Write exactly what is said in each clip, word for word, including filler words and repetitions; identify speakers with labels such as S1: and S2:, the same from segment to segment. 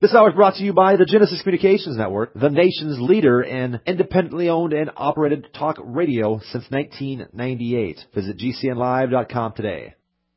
S1: This hour is brought to you by the Genesis Communications Network, the nation's leader in independently owned and operated talk radio since nineteen ninety-eight. Visit G C N live dot com today.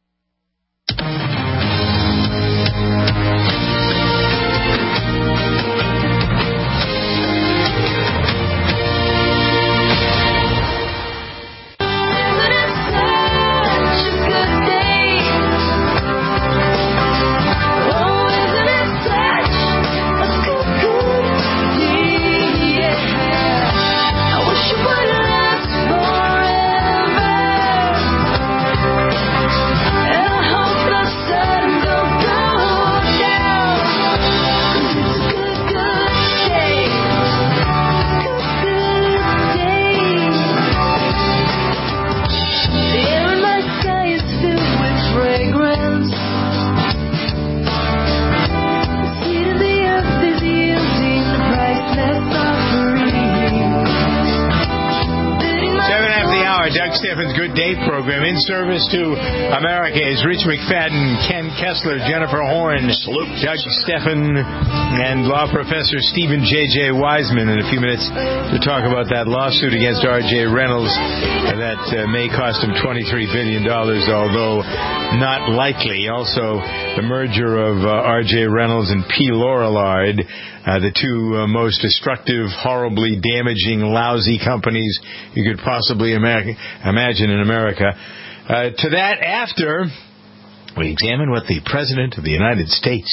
S2: Steffen's Good Day program in service to America is Rich McFadden, Ken Kessler, Jennifer Horn, Salute. Doug Steffen, and law professor Stephen J J. Wiseman in a few minutes to talk about that lawsuit against R J. Reynolds that uh, may cost him twenty-three billion dollars, although not likely. Also, the merger of uh, R J. Reynolds and P. Lorillard, Uh, the two uh, most destructive, horribly damaging, lousy companies you could possibly ima- imagine in America. Uh, to that, after we examine what the President of the United States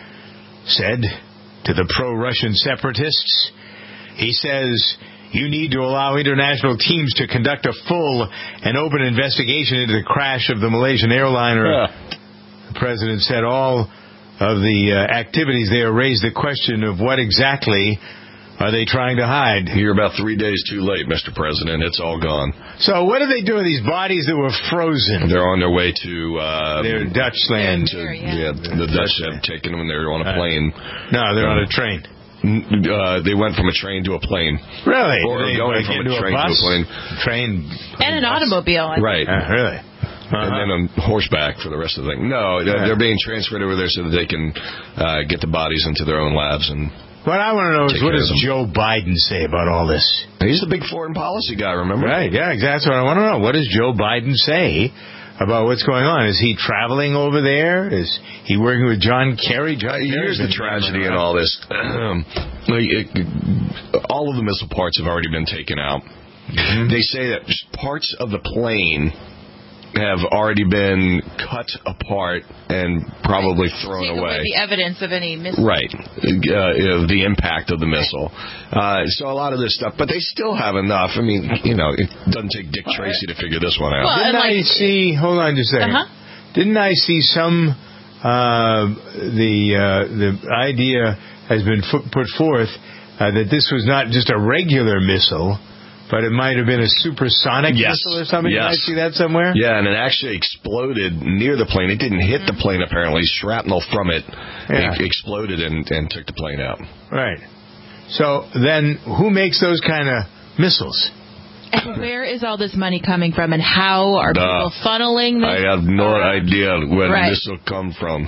S2: said to the pro-Russian separatists, he says, you need to allow international teams to conduct a full and open investigation into the crash of the Malaysian airliner. Yeah. The President said all of the uh, activities there raised the question of what exactly are they trying to hide.
S3: You're about three days too late, Mister President. It's all gone.
S2: So what are they doing with these bodies that were frozen?
S3: They're on their way to... Uh,
S2: They're Dutch land.
S3: To, yeah, yeah, the Dutch have taken them when they were on a plane.
S2: No, they're uh, on a train.
S3: Uh, they went from a train to a plane.
S2: Really?
S3: Or
S2: they
S3: going from a train
S2: a
S3: to a plane.
S2: Train.
S4: And an automobile.
S3: Right.
S2: Uh, really? Uh-huh.
S3: And then on horseback for the rest of the thing. No, they're, they're being transferred over there so that they can uh, get the bodies into their own labs. And
S2: what I want to know is, what does Joe Biden say about all this?
S3: He's the big foreign policy guy, remember?
S2: Right, yeah, exactly. That's what I want to know. What does Joe Biden say about what's going on? Is he traveling over there? Is he working with John Kerry? John
S3: uh, here's the tragedy in all this. Um, like it, all of the missile parts have already been taken out. Mm-hmm. They say that parts of the plane have already been cut apart and probably
S4: right.
S3: thrown
S4: Take
S3: away.
S4: away the evidence of any missile.
S3: Right. Uh, the impact of the missile. Uh, so a lot of this stuff, but they still have enough. I mean, you know, it doesn't take Dick Tracy to figure this one out.
S4: Well,
S2: Didn't
S4: like,
S2: I see, hold on just a second.
S4: Uh-huh.
S2: Didn't I see some, uh, the, uh, the idea has been f- put forth uh, that this was not just a regular missile, but it might have been a supersonic
S3: yes.
S2: missile or something.
S3: Yes.
S2: Did I see that somewhere?
S3: Yeah, and it actually exploded near the plane. It didn't hit the plane, apparently. Shrapnel from it,
S2: yeah.
S3: it exploded and, and took the plane out.
S2: Right. So then who makes those kind of missiles?
S4: And where is all this money coming from, and how are
S3: Duh.
S4: people funneling this?
S3: I have no
S4: around?
S3: idea where
S4: right.
S3: this will come from.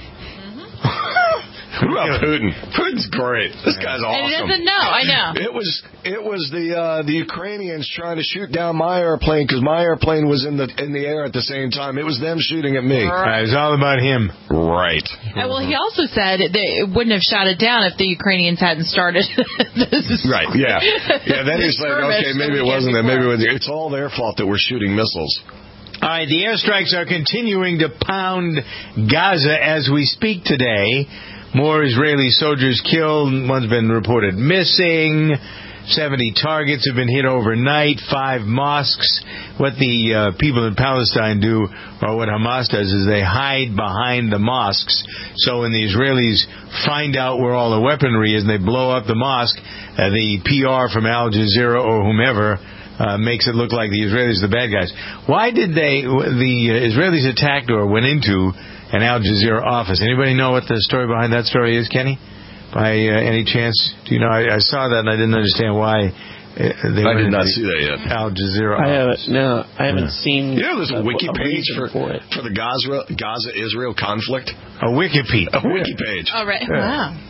S3: What about Putin? Putin's great. This guy's awesome.
S4: And he doesn't know. I know.
S3: It was it was the uh, the Ukrainians trying to shoot down my airplane because my airplane was in the in the air at the same time. It was them shooting at me.
S2: Right. It was all about him.
S3: Right.
S4: And well, he also said that it wouldn't have shot it down if the Ukrainians hadn't started. this
S3: right. Yeah. Yeah. Then he's like, okay, maybe it wasn't them. Maybe it was, it's all their fault that we're shooting missiles.
S2: All right, the airstrikes are continuing to pound Gaza as we speak today. More Israeli soldiers killed. One's been reported missing. seventy targets have been hit overnight. Five mosques. What the uh, people in Palestine do, or what Hamas does, is they hide behind the mosques. So when the Israelis find out where all the weaponry is and they blow up the mosque, uh, the P R from Al Jazeera or whomever uh, makes it look like the Israelis are the bad guys. Why did they, the Israelis attacked or went into an Al Jazeera office? Anybody know what the story behind that story is, Kenny? By uh, any chance? Do you know? I, I saw that and I didn't understand why uh, they
S3: I
S2: went
S3: did not
S2: into
S3: see that yet.
S2: Al Jazeera
S5: I
S2: office.
S5: haven't. No, I haven't
S2: Yeah.
S5: seen.
S3: You know, there's a
S5: uh,
S3: wiki
S5: a
S3: page for,
S5: for it.
S3: for the Gaza Gaza Israel conflict.
S2: A wiki page.
S3: A wiki page.
S4: Oh, right.
S2: Yeah.
S4: Wow.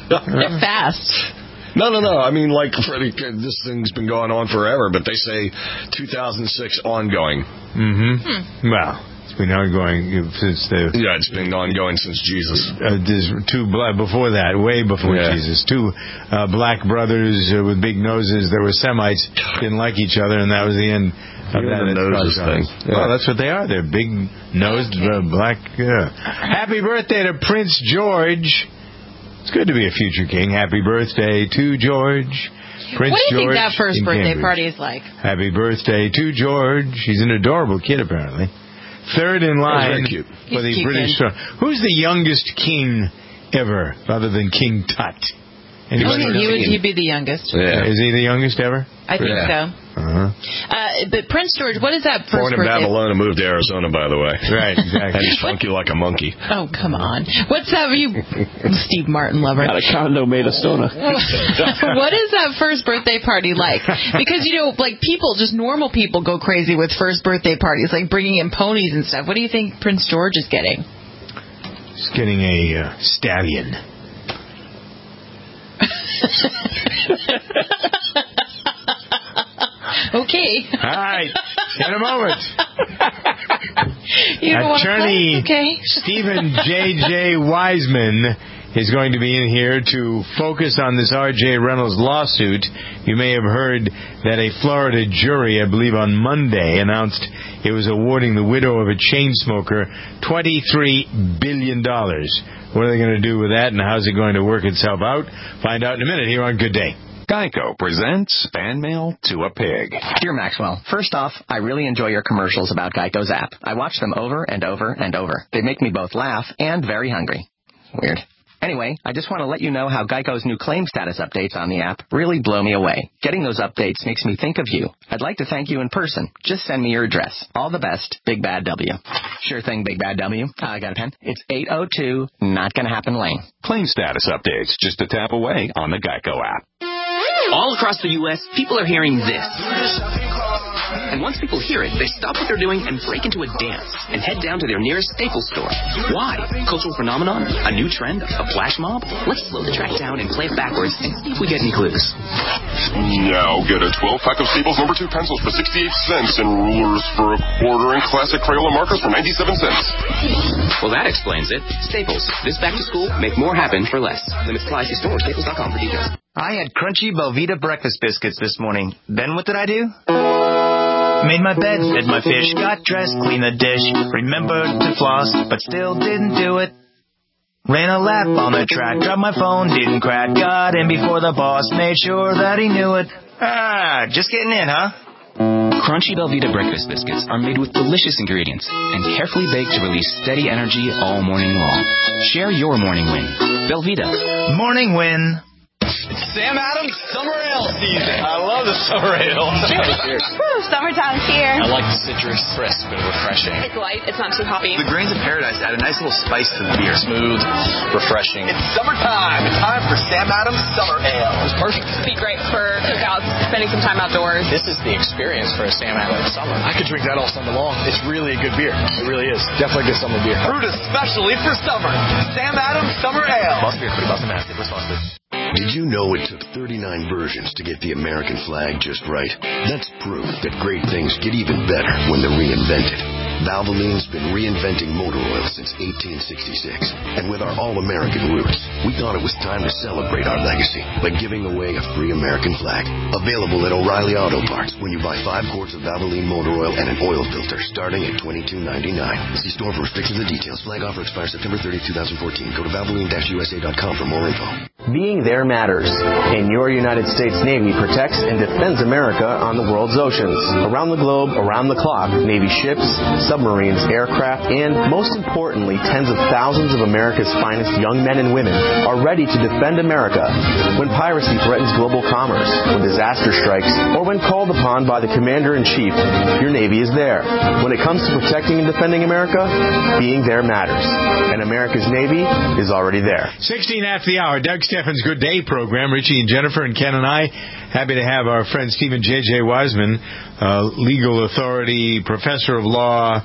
S4: They're fast.
S3: No, no, no. I mean, like, Freddie, this thing's been going on forever, but they say two thousand six ongoing.
S2: Mm-hmm. Hmm. Well, it's been ongoing since the...
S3: Yeah, it's been ongoing since Jesus.
S2: Uh, there's two, before that, way before yeah. Jesus, two uh, black brothers uh, with big noses that were Semites, didn't like each other, and that was the end of that.
S3: The noses thing.
S2: Yeah. Well, that's what they are. They're big-nosed, okay. uh, black... Uh. Happy birthday to Prince George. It's good to be a future king. Happy birthday to George. Prince
S4: what do you
S2: George
S4: think that first birthday
S2: Cambridge.
S4: party is like?
S2: Happy birthday to George. He's an adorable kid, apparently. Third in line for the British throne. Who's the youngest king ever, other than King Tut?
S4: Anybody? He would he'd be the youngest.
S2: Yeah. Is he the youngest ever?
S4: I think
S2: yeah.
S4: so.
S2: Uh-huh.
S4: Uh, but Prince George, what is that first
S3: Born in
S4: birthday?
S3: Babylon and moved to Arizona, by the way.
S2: Right, exactly.
S3: And he's funky like a monkey.
S4: Oh, come on. What's that? You, Steve Martin lover.
S5: Got a condo made of Stona.
S4: What is that first birthday party like? Because, you know, like people, just normal people go crazy with first birthday parties, like bringing in ponies and stuff. What do you think Prince George is getting?
S2: He's getting a uh, stallion.
S4: Okay.
S2: All right. In a moment.
S4: You know
S2: Attorney
S4: okay.
S2: Stephen J J Wiseman is going to be in here to focus on this R J Reynolds lawsuit. You may have heard that a Florida jury, I believe on Monday, announced it was awarding the widow of a chain smoker twenty-three billion dollars. What are they going to do with that, and how's it going to work itself out? Find out in a minute here on Good Day.
S6: Geico presents Fan Mail to a Pig.
S7: Dear Maxwell, first off, I really enjoy your commercials about Geico's app. I watch them over and over and over. They make me both laugh and very hungry. Weird. Anyway, I just want to let you know how Geico's new claim status updates on the app really blow me away. Getting those updates makes me think of you. I'd like to thank you in person. Just send me your address. All the best, Big Bad W. Sure thing, Big Bad W. Uh, I got a pen. It's eight oh two Not Gonna Happen Lane.
S6: Claim status updates just a tap away on the Geico app.
S8: All across the U S, people are hearing this. And once people hear it, they stop what they're doing and break into a dance and head down to their nearest Staples store. Why? Cultural phenomenon? A new trend? A flash mob? Let's slow the track down and play it backwards and see if we get any clues.
S9: Now get a twelve-pack of Staples number two pencils for sixty-eight cents and rulers for a quarter and classic Crayola markers for ninety-seven cents.
S8: Well, that explains it. Staples. This back to school, make more happen for less. Limits apply. See store or staples dot com for details.
S10: I had crunchy Belvita breakfast biscuits this morning. Then what did I do? Made my bed, fed my fish, got dressed, cleaned the dish, remembered to floss, but still didn't do it. Ran a lap on the track, dropped my phone, didn't crack, got in before the boss, made sure that he knew it. Ah, just getting in, huh?
S8: Crunchy Belvita breakfast biscuits are made with delicious ingredients and carefully baked to release steady energy all morning long. Share your morning win. Belvita.
S10: Morning win.
S11: It's Sam Adams Summer Ale season. I love the summer ale.
S12: Woo, summertime's here.
S11: I like the citrus, crisp and refreshing.
S12: It's light. It's not too hoppy.
S11: The grains of paradise add a nice little spice to the beer. Smooth, refreshing. It's summertime. It's time for Sam Adams Summer Ale. It's perfect.
S12: It'd be great for cookouts, spending some time outdoors.
S11: This is the experience for a Sam Adams summer. I could drink that all summer long. It's really a good beer. It really is. Definitely good summer beer. Brewed especially for summer. Sam Adams Summer Ale. Must be a pretty busted nasty. Responsibly.
S13: Did you know it took thirty-nine versions to get the American flag just right? That's proof that great things get even better when they're reinvented. Valvoline's been reinventing motor oil since eighteen sixty-six. And with our all-American roots, we thought it was time to celebrate our legacy by giving away a free American flag. Available at O'Reilly Auto Parts when you buy five quarts of Valvoline motor oil and an oil filter starting at twenty-two ninety-nine. See store for restrictions and details. Flag offer expires September thirtieth, twenty fourteen. Go to Valvoline U S A dot com for more info.
S14: Being there matters, and your United States Navy protects and defends America on the world's oceans. Around the globe, around the clock, Navy ships, submarines, aircraft, and, most importantly, tens of thousands of America's finest young men and women are ready to defend America when piracy threatens global commerce, when disaster strikes, or when called upon by the Commander-in-Chief. Your Navy is there. When it comes to protecting and defending America, being there matters. And America's Navy is already there.
S2: sixteen after the hour, Doug Steffens' Good Day program. Richie and Jennifer and Ken and I, happy to have our friend Stephen J J Wiseman, uh, legal authority, professor of law,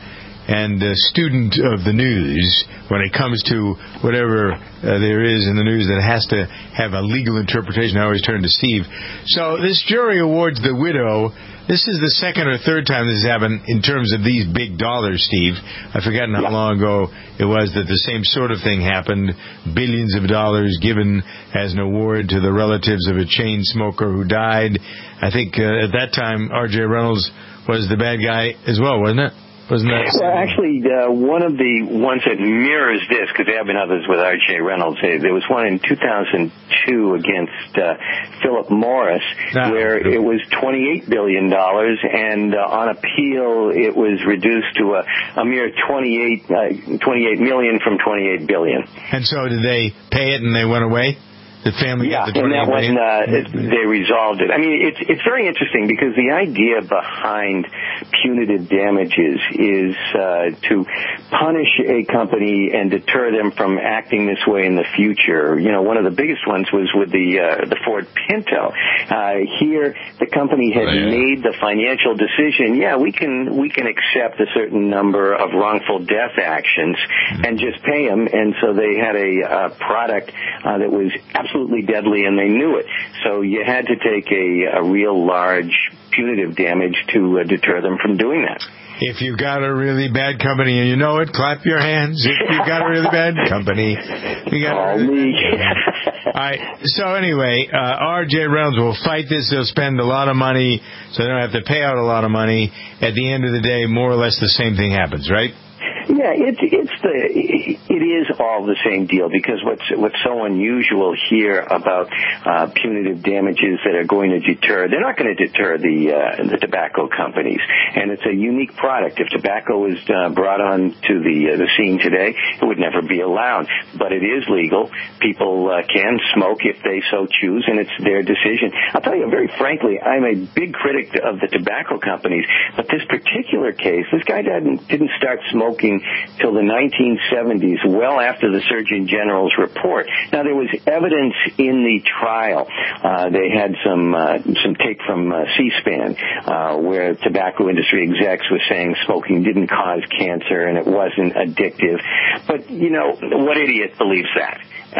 S2: and uh, student of the news when it comes to whatever uh, there is in the news that has to have a legal interpretation. I always turn to Steve. So this jury awards the widow. This is the second or third time this has happened in terms of these big dollars, Steve. I've forgotten how long ago it was that the same sort of thing happened. Billions of dollars given as an award to the relatives of a chain smoker who died. I think uh, at that time R J Reynolds was the bad guy as well, wasn't it? Wasn't that
S5: well, actually, uh, one of the ones that mirrors this, because there have been others with R J Reynolds, there was one in two thousand two against uh, Philip Morris, ah, where it was twenty-eight billion dollars, and uh, on appeal it was reduced to a, a mere twenty-eight, uh, twenty-eight million from twenty-eight billion.
S2: And so did they pay it and they went away? The family
S5: yeah,
S2: got the
S5: and that one, uh, it, they resolved it. I mean, it's it's very interesting because the idea behind punitive damages is uh, to punish a company and deter them from acting this way in the future. You know, one of the biggest ones was with the uh, the Ford Pinto. Uh, here, the company had oh, yeah. made the financial decision. Yeah, we can we can accept a certain number of wrongful death actions and just pay them. And so they had a uh, product uh, that was absolutely absolutely deadly, and they knew it. So you had to take a, a real large punitive damage to uh, deter them from doing that.
S2: If you've got a really bad company and you know it, clap your hands. If you've got a really bad company, you got
S5: Call
S2: a really
S5: me.
S2: bad All right. So anyway, uh, R J Reynolds will fight this. They'll spend a lot of money, so they don't have to pay out a lot of money. At the end of the day, more or less the same thing happens, right?
S5: Yeah, it's it's the it is all the same deal, because what's what's so unusual here about uh, punitive damages that are going to deter, they're not going to deter the uh, the tobacco companies, and it's a unique product. If tobacco was uh, brought on to the uh, the scene today, it would never be allowed, but it is legal. People uh, can smoke if they so choose, and it's their decision. I'll tell you very frankly, I'm a big critic of the tobacco companies, but this particular case, this guy didn't didn't start smoking till the nineteen seventies, well after the Surgeon General's report. Now, there was evidence in the trial. Uh, they had some uh, some tape from uh, C-SPAN uh, where tobacco industry execs were saying smoking didn't cause cancer and it wasn't addictive. But, you know, what idiot believes that?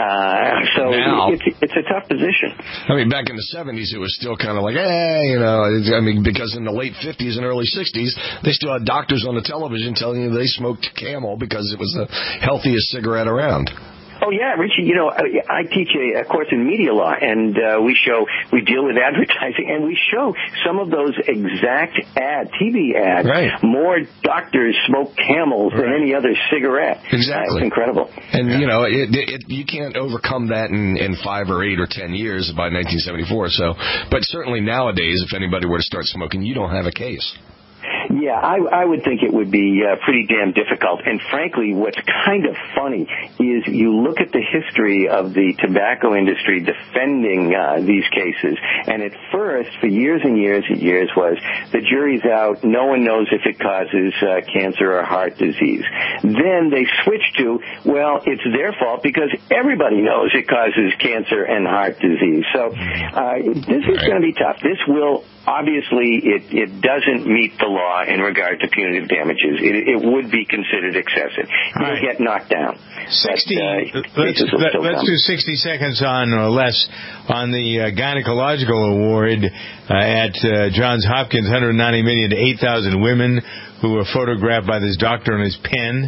S5: Uh, so
S3: now,
S5: it's, it's a tough position.
S3: I mean, back in the seventies, it was still kind of like, hey, you know, I mean, because in the late fifties and early sixties, they still had doctors on the television telling you they smoked Camel because it was the healthiest cigarette around.
S5: Oh, yeah, Richie, you know, I, I teach a, a course in media law, and uh, we show, we deal with advertising, and we show some of those exact ad, T V ads.
S3: Right.
S5: More doctors smoke Camels
S3: right.
S5: than any other cigarette.
S3: Exactly.
S5: That's incredible.
S3: And, yeah. you know, it, it, it, you can't overcome that in, in five or eight or ten years by nineteen seventy-four. So, but certainly nowadays, if anybody were to start smoking, you don't have a case.
S5: Yeah, I, I would think it would be uh, pretty damn difficult. And frankly, what's kind of funny is you look at the history of the tobacco industry defending uh, these cases, and at first, for years and years and years, was the jury's out, no one knows if it causes uh, cancer or heart disease. Then they switched to, well, it's their fault because everybody knows it causes cancer and heart disease. So uh, this is going to be tough. This will, obviously, it, it doesn't meet the law in regard to punitive damages. It, it would be considered excessive. It'll right. get knocked down.
S2: sixty.
S5: But, uh,
S2: let's let, let's do sixty seconds on or less on the uh, gynecological award uh, at uh, Johns Hopkins. one hundred ninety million to eight thousand women who were photographed by this doctor on his pen.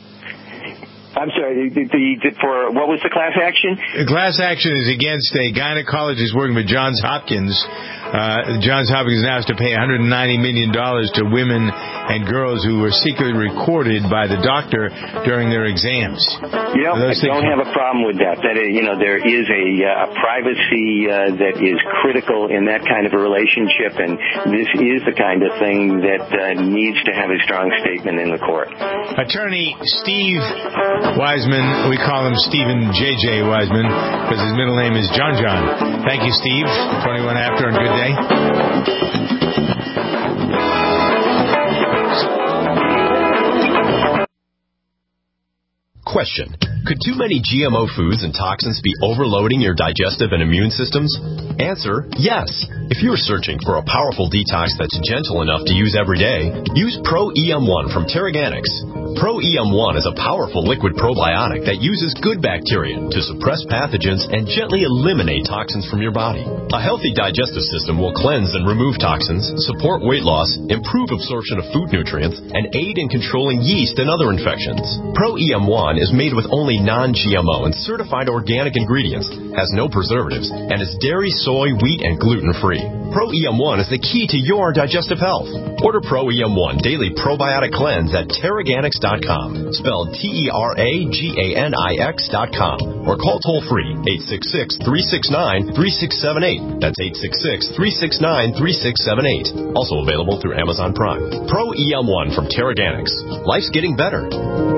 S5: I'm sorry, the, the, the, for what was the class action?
S2: The class action is against a gynecologist working with Johns Hopkins. Uh, Johns Hopkins now has to pay one hundred ninety million dollars to women and girls who were secretly recorded by the doctor during their exams.
S5: You know, I don't have a problem with that. That you know, there is a, uh, a privacy uh, that is critical in that kind of a relationship, and this is the kind of thing that uh, needs to have a strong statement in the court.
S2: Attorney Steve Wiseman, we call him Stephen J J Wiseman because his middle name is John John. Thank you, Steve. twenty-one after and good day.
S15: Question. Could too many G M O foods and toxins be overloading your digestive and immune systems? Answer, yes. If you're searching for a powerful detox that's gentle enough to use every day, use Pro E M one from Terraganics. Pro E M one is a powerful liquid probiotic that uses good bacteria to suppress pathogens and gently eliminate toxins from your body. A healthy digestive system will cleanse and remove toxins, support weight loss, improve absorption of food nutrients, and aid in controlling yeast and other infections. Pro E M one is made with only non-G M O and certified organic ingredients, has no preservatives, and is dairy, soy, wheat, and gluten-free. Pro E M one is the key to your digestive health. Order Pro E M one Daily Probiotic Cleanse at Terraganics dot com, spelled T E R A G A N I X dot com, or call toll-free eight six six, three six nine, three six seven eight. That's eight six six, three six nine, three six seven eight. Also available through Amazon Prime. Pro E M one from Terraganics. Life's getting better.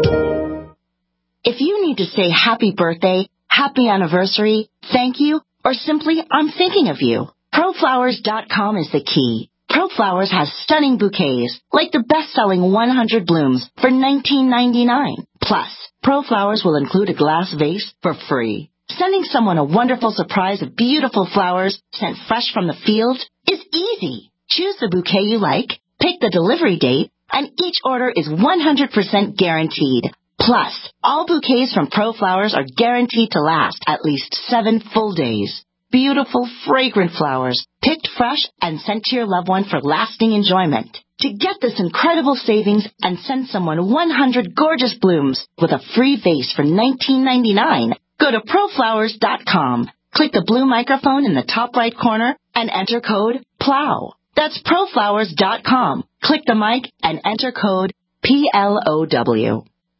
S16: If you need to say happy birthday, happy anniversary, thank you, or simply I'm thinking of you, Pro Flowers dot com is the key. ProFlowers has stunning bouquets, like the best-selling one hundred blooms for nineteen ninety-nine. Plus, ProFlowers will include a glass vase for free. Sending someone a wonderful surprise of beautiful flowers sent fresh from the field is easy. Choose the bouquet you like, pick the delivery date, and each order is one hundred percent guaranteed. Plus, all bouquets from ProFlowers are guaranteed to last at least seven full days. Beautiful, fragrant flowers, picked fresh and sent to your loved one for lasting enjoyment. To get this incredible savings and send someone one hundred gorgeous blooms with a free vase for nineteen ninety-nine, go to Pro Flowers dot com. Click the blue microphone in the top right corner and enter code PLOW. That's Pro Flowers dot com. Click the mic and enter code P L O W.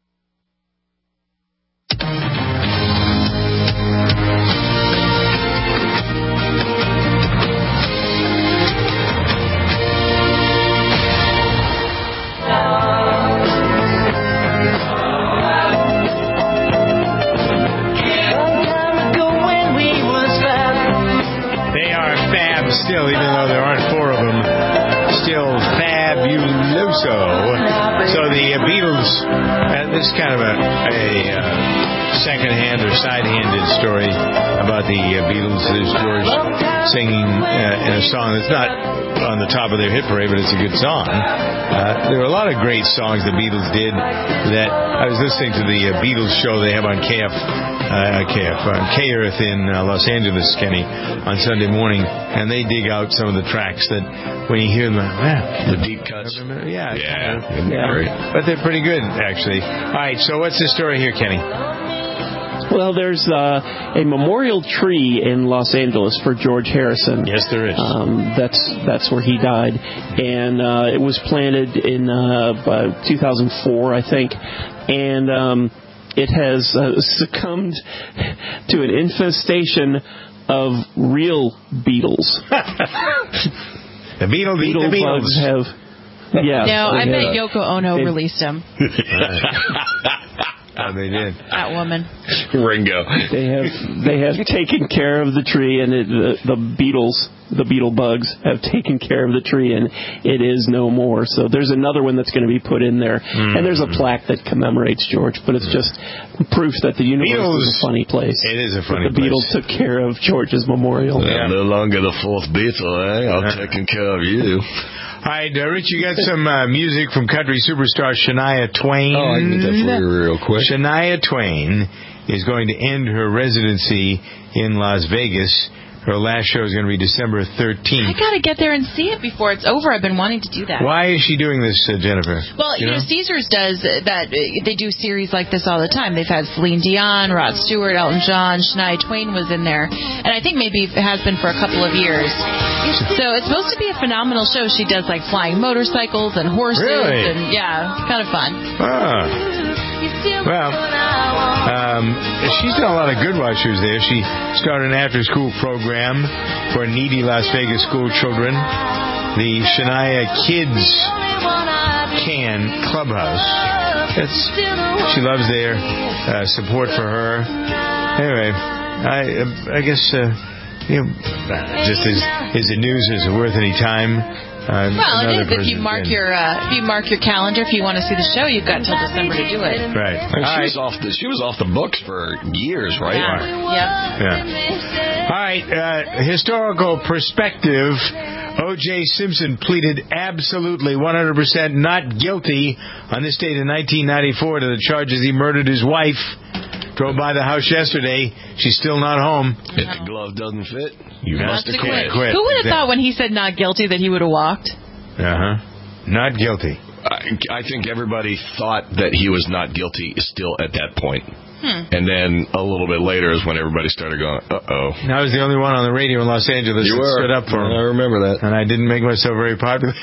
S2: Still, even though there aren't four of them, still fabuloso. So the uh, Beatles, uh, this is kind of a, a uh, second-hand or side-handed story about the uh, Beatles. There's George singing uh, in a song that's not on the top of their hit parade, but it's a good song. Uh, there were a lot of great songs the Beatles did that I was listening to the uh, Beatles show they have on K F, uh, K F, on K-Earth in uh, Los Angeles, Kenny, on Sunday morning, and they dig out some of the tracks that when you hear them, man,
S3: the deep cuts.
S2: Yeah,
S3: yeah,
S2: yeah. But they're pretty good, actually. All right, so what's the story here, Kenny?
S17: Well, there's uh, a memorial tree in Los Angeles for George Harrison.
S2: Yes, there is.
S17: Um, that's that's where he died, and uh, it was planted in uh, two thousand four, I think, and um, it has uh, succumbed to an infestation of real beetles.
S2: The beetle,
S17: beetle
S2: the Beatles
S17: bugs have. Yeah.
S4: No, I
S17: have,
S4: bet Yoko Ono
S17: it,
S4: released him.
S2: Oh, they did.
S4: That woman.
S3: Ringo.
S17: They have they have taken care of the tree, and it, the, the beetles, the beetle bugs, have taken care of the tree, and it is no more. So there's another one that's going to be put in there, mm. and there's a plaque that commemorates George. But it's just proof that the universe Beatles, is a funny place.
S2: It is a funny
S17: the
S2: place.
S17: The Beatles took care of George's memorial.
S3: Yeah. No longer the fourth Beatle, eh? I'm yeah. taking care of you.
S2: All right, uh, Rich, you got some uh, music from country superstar Shania Twain.
S3: Oh, I can get that for you real quick.
S2: Shania Twain is going to end her residency in Las Vegas. Her last show is going to be December thirteenth.
S4: I got to get there and see it before it's over. I've been wanting to do that.
S2: Why is she doing this, uh, Jennifer?
S4: Well, you, you know, know, Caesars does that. They do series like this all the time. They've had Celine Dion, Rod Stewart, Elton John, Shania Twain was in there. And I think maybe it has been for a couple of years. So it's supposed to be a phenomenal show. She does like flying motorcycles and horses.
S2: Really?
S4: And yeah, it's kind of fun.
S2: Ah. Well, um, she's done a lot of good while she was there. She started an after-school program for needy Las Vegas school children, the Shania Kids Can Clubhouse. It's, she loves their uh, support for her. Anyway, I I guess uh, you know, just as is the news is it worth any time Uh,
S4: well, it is. If you
S2: person's
S4: mark
S2: in.
S4: your uh, if you mark your calendar, if you want to see the show, you've got till December to do it.
S2: Right.
S3: And
S2: All
S3: she
S2: right.
S3: was off the she was off the books for years, right?
S4: Yeah. Yep.
S2: Yeah. All right. Uh, historical perspective. O J. Simpson pleaded absolutely one hundred percent not guilty on this date in nineteen ninety-four to the charges he murdered his wife. Drove by the house yesterday. She's still not home.
S3: If the glove doesn't fit, you
S2: Yeah.
S3: must have
S4: Quit.
S3: quit.
S4: Who would have thought when he said not guilty that he would have walked?
S2: Uh-huh. Not guilty.
S3: I, I think everybody thought that he was not guilty still at that point.
S4: Hmm.
S3: And then a little bit later is when everybody started going, uh-oh.
S2: And I was the only one on the radio in Los Angeles
S3: You
S2: that
S3: were.
S2: stood up for him.
S3: I remember that.
S2: And I didn't make myself very popular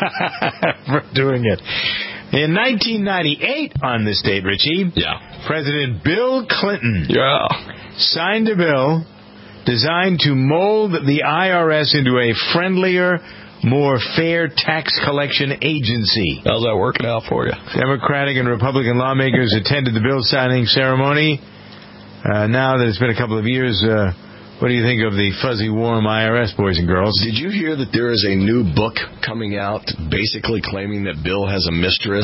S2: for doing it. In nineteen ninety-eight, on this date, Richie,
S3: yeah.
S2: President Bill Clinton
S3: yeah.
S2: signed a bill designed to mold the I R S into a friendlier, more fair tax collection agency.
S3: How's that working out for you?
S2: Democratic and Republican lawmakers attended the bill signing ceremony. Uh, now that it's been a couple of years, uh, what do you think of the fuzzy, warm I R S, boys and girls?
S3: Did you hear that there is a new book coming out basically claiming that Bill has a mistress?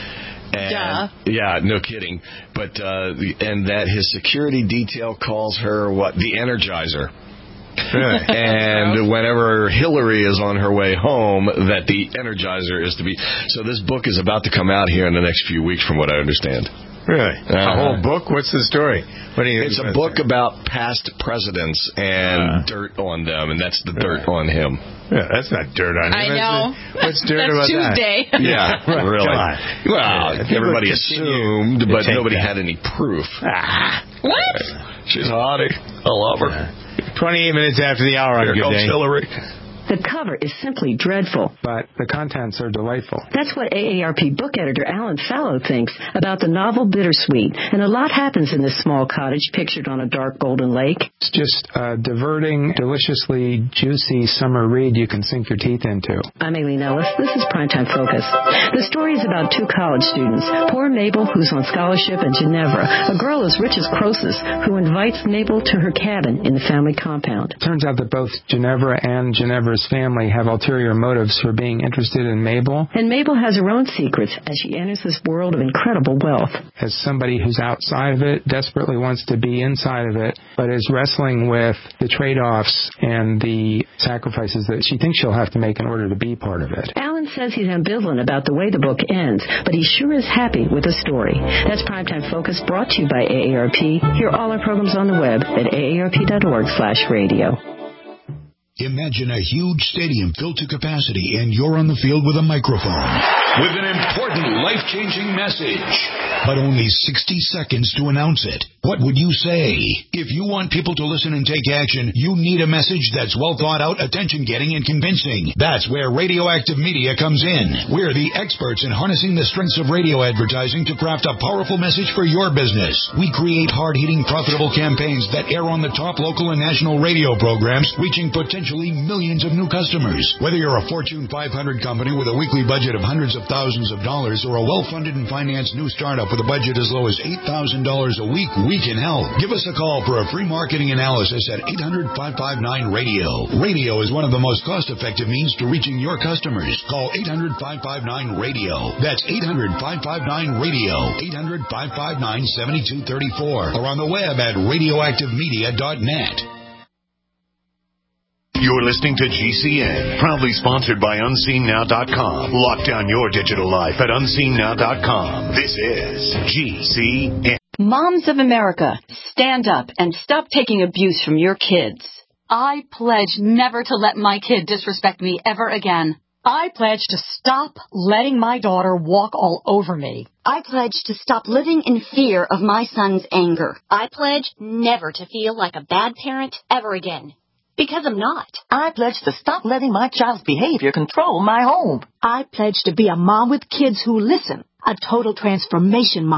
S3: And,
S4: Duh.
S3: Yeah, no kidding. But uh, the, and that his security detail calls her, what, the Energizer.
S2: Really?
S3: And whenever Hillary is on her way home, that the Energizer is to be. So this book is about to come out here in the next few weeks, from what I understand.
S2: Really?
S3: Uh,
S2: a whole book? What's the story? What do you
S3: It's a book about past presidents and uh, dirt on them, and that's the dirt
S2: uh,
S3: on him.
S2: Yeah, that's not dirt on him.
S4: I know.
S2: What's dirt
S4: that's
S2: about
S4: Tuesday.
S2: that?
S3: Yeah, really. Well,
S2: yeah,
S3: everybody assumed, but nobody
S2: that.
S3: had any proof.
S2: Ah.
S4: What?
S3: She's a hottie. I love her.
S2: Yeah. twenty-eight minutes after the hour on
S3: Here
S2: Good
S3: comes
S2: Day.
S3: Hillary.
S18: The cover is simply dreadful.
S19: But the contents are delightful.
S18: That's what A A R P book editor Alan Fallow thinks about the novel Bittersweet. And a lot happens in this small cottage pictured on a dark golden lake.
S19: It's just a diverting, deliciously juicy summer read you can sink your teeth into.
S18: I'm Aileen Ellis. This is Primetime Focus. The story is about two college students. Poor Mabel, who's on scholarship in Ginevra, a girl as rich as Croesus, who invites Mabel to her cabin in the family compound.
S19: It turns out that both Ginevra and Ginevra's family have ulterior motives for being interested in Mabel.
S18: And Mabel has her own secrets as she enters this world of incredible wealth.
S19: As somebody who's outside of it, desperately wants to be inside of it, but is wrestling with the trade-offs and the sacrifices that she thinks she'll have to make in order to be part of it.
S18: Alan says he's ambivalent about the way the book ends, but he sure is happy with the story. That's Primetime Focus, brought to you by A A R P. Hear all our programs on the web at A A R P dot org slash radio.
S20: Imagine a huge stadium filled to capacity and you're on the field with a microphone with an important life-changing message, but only sixty seconds to announce it. What would you say? If you want people to listen and take action, you need a message that's well thought out, attention-getting, and convincing. That's where Radioactive Media comes in. We're the experts in harnessing the strengths of radio advertising to craft a powerful message for your business. We create hard-hitting, profitable campaigns that air on the top local and national radio programs, reaching potentially millions of new customers. Whether you're a Fortune five hundred company with a weekly budget of hundreds of thousands of dollars or a well-funded and financed new startup with a budget as low as eight thousand dollars a week, we can help. Give us a call for a free marketing analysis at eight hundred, five five nine, radio. Radio is one of the most cost-effective means to reaching your customers. Call eight hundred, five five nine, radio. That's eight hundred, five five nine, radio. eight hundred, five five nine, seven two three four. Or on the web at radioactive media dot net. You're listening to G C N, proudly sponsored by unseen now dot com. Lock down your digital life at unseen now dot com. This is G C N.
S21: Moms of America, stand up and stop taking abuse from your kids.
S22: I pledge never to let my kid disrespect me ever again.
S23: I pledge to stop letting my daughter walk all over me.
S24: I pledge to stop living in fear of my son's anger.
S25: I pledge never to feel like a bad parent ever again. Because I'm not.
S26: I pledge to stop letting my child's behavior control my home.
S27: I pledge to be a mom with kids who listen, a total transformation mom.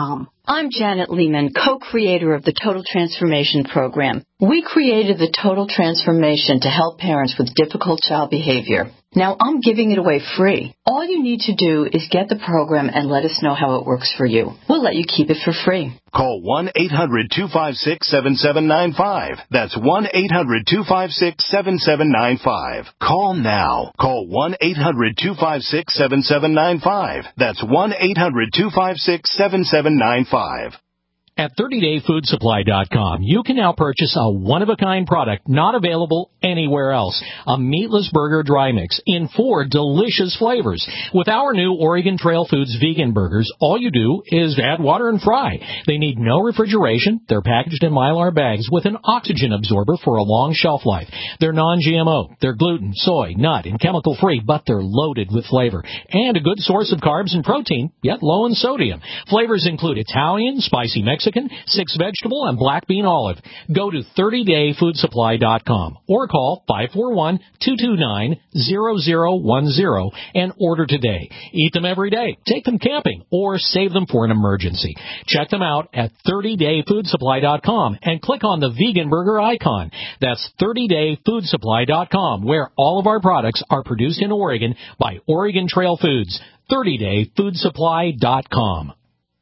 S21: I'm Janet Lehman, co-creator of the Total Transformation Program. We created the Total Transformation to help parents with difficult child behavior. Now I'm giving it away free. All you need to do is get the program and let us know how it works for you. We'll let you keep it for free.
S1: Call one eight hundred two five six seven seven nine five. That's one eight hundred two five six seven seven nine five. Call now. Call one eight hundred two five six seven seven nine five. That's one eight hundred two five six seven seven nine five.
S6: At thirty day food supply dot com, you can now purchase a one-of-a-kind product not available anywhere else. A meatless burger dry mix in four delicious flavors. With our new Oregon Trail Foods vegan burgers, all you do is add water and fry. They need no refrigeration. They're packaged in Mylar bags with an oxygen absorber for a long shelf life. They're non G M O. They're gluten, soy, nut, and chemical-free, but they're loaded with flavor. And a good source of carbs and protein, yet low in sodium. Flavors include Italian, spicy Mexican, Mexican, six vegetable, and black bean olive. Go to thirty day food supply dot com or call five four one, two two nine, zero zero one zero and order today. Eat them every day, take them camping, or save them for an emergency. Check them out at thirty day food supply dot com and click on the vegan burger icon. That's thirty day food supply dot com, where all of our products are produced in Oregon by Oregon Trail Foods. thirty day food supply dot com.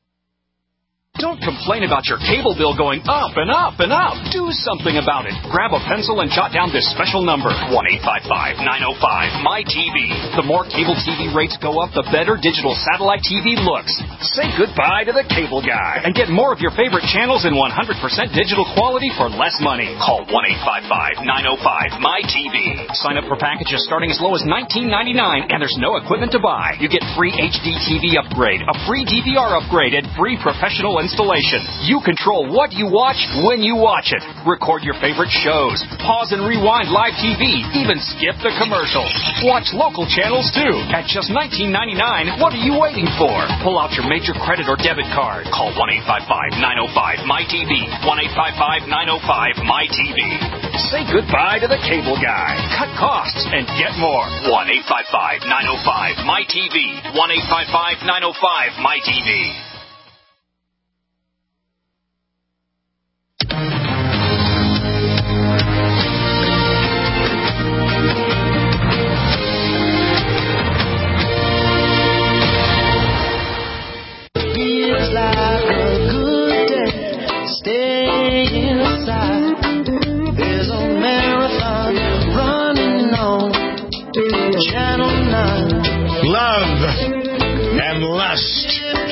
S7: Don't complain about your cable bill going up and up and up. Do something about it. Grab a pencil and jot down this special number, one eight five five, nine oh five, M Y T V. The more cable T V rates go up, the better digital satellite T V looks. Say goodbye to the cable guy and get more of your favorite channels in one hundred percent digital quality for less money. Call one eight five five, nine oh five, M Y T V. Sign up for packages starting as low as nineteen ninety-nine, and there's no equipment to buy. You get free H D T V upgrade, a free D V R upgrade, and free professional installation. You control what you watch when you watch it. Record your favorite shows. Pause and rewind live T V. Even skip the commercials. Watch local channels too. At just nineteen ninety-nine, what are you waiting for? Pull out your major credit or debit card. Call one eight five five, nine oh five, M Y T V. one eight five five, nine oh five, M Y T V. Say goodbye to the cable guy. Cut costs and get more. one eight five five, nine oh five, M Y T V. one eight five five, nine oh five, M Y T V.
S8: Feels like a good day. Stay inside. There's a marathon running on Channel nine.
S2: Love and lust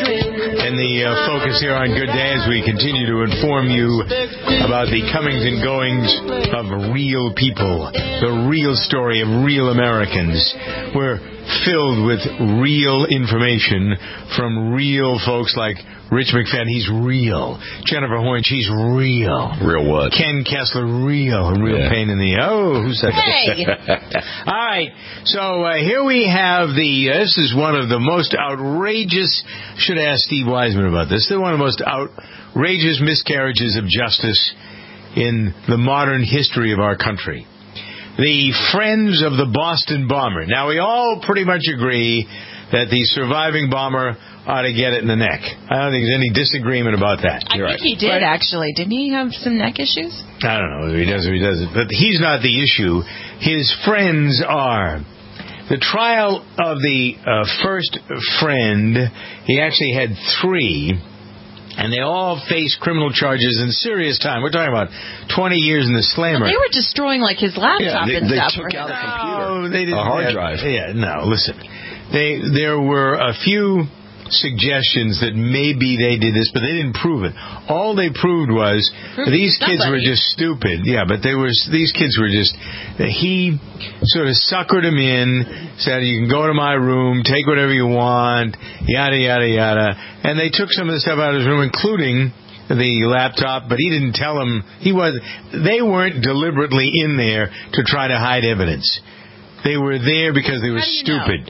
S2: in the uh, focus here on Good Day as we continue to inform you about the comings and goings of real people, the real story of real Americans. We're filled with real information from real folks like Rich McFadden, he's real. Jennifer Horn, she's real.
S3: Real what?
S2: Ken Kessler, real. A real
S3: yeah.
S2: pain in the... Oh, who's that?
S4: Hey!
S2: All right, so uh, here we have the... Uh, this is one of the most outrageous... Should ask Steve Wiseman about this. They're one of the most outrageous miscarriages of justice in the modern history of our country. The friends of the Boston bomber. Now, we all pretty much agree that the surviving bomber ought to get it in the neck. I don't think there's any disagreement about that.
S4: I
S2: You're
S4: think
S2: right.
S4: he did,
S2: but,
S4: actually. Didn't he have some neck issues?
S2: I don't know if he does or he doesn't. But he's not the issue. His friends are. The trial of the uh, first friend, he actually had three, and they all faced criminal charges in serious time. We're talking about twenty years in the slammer.
S4: Well, they were destroying, like, his laptop
S2: yeah, they,
S4: and
S2: they
S4: stuff.
S2: Took out
S4: a
S2: computer. No, they didn't
S3: a hard
S2: have,
S3: drive.
S2: Yeah, no, listen. They There were a few suggestions that maybe they did this, but they didn't prove it. All they proved was
S4: Proved
S2: these
S4: somebody.
S2: kids were just stupid. Yeah, but they were these kids were just... He sort of suckered them in, said, you can go to my room, take whatever you want, yada, yada, yada. And they took some of the stuff out of his room, including the laptop, but he didn't tell them... He was. They weren't deliberately in there to try to hide evidence. They were there because they were stupid. Know?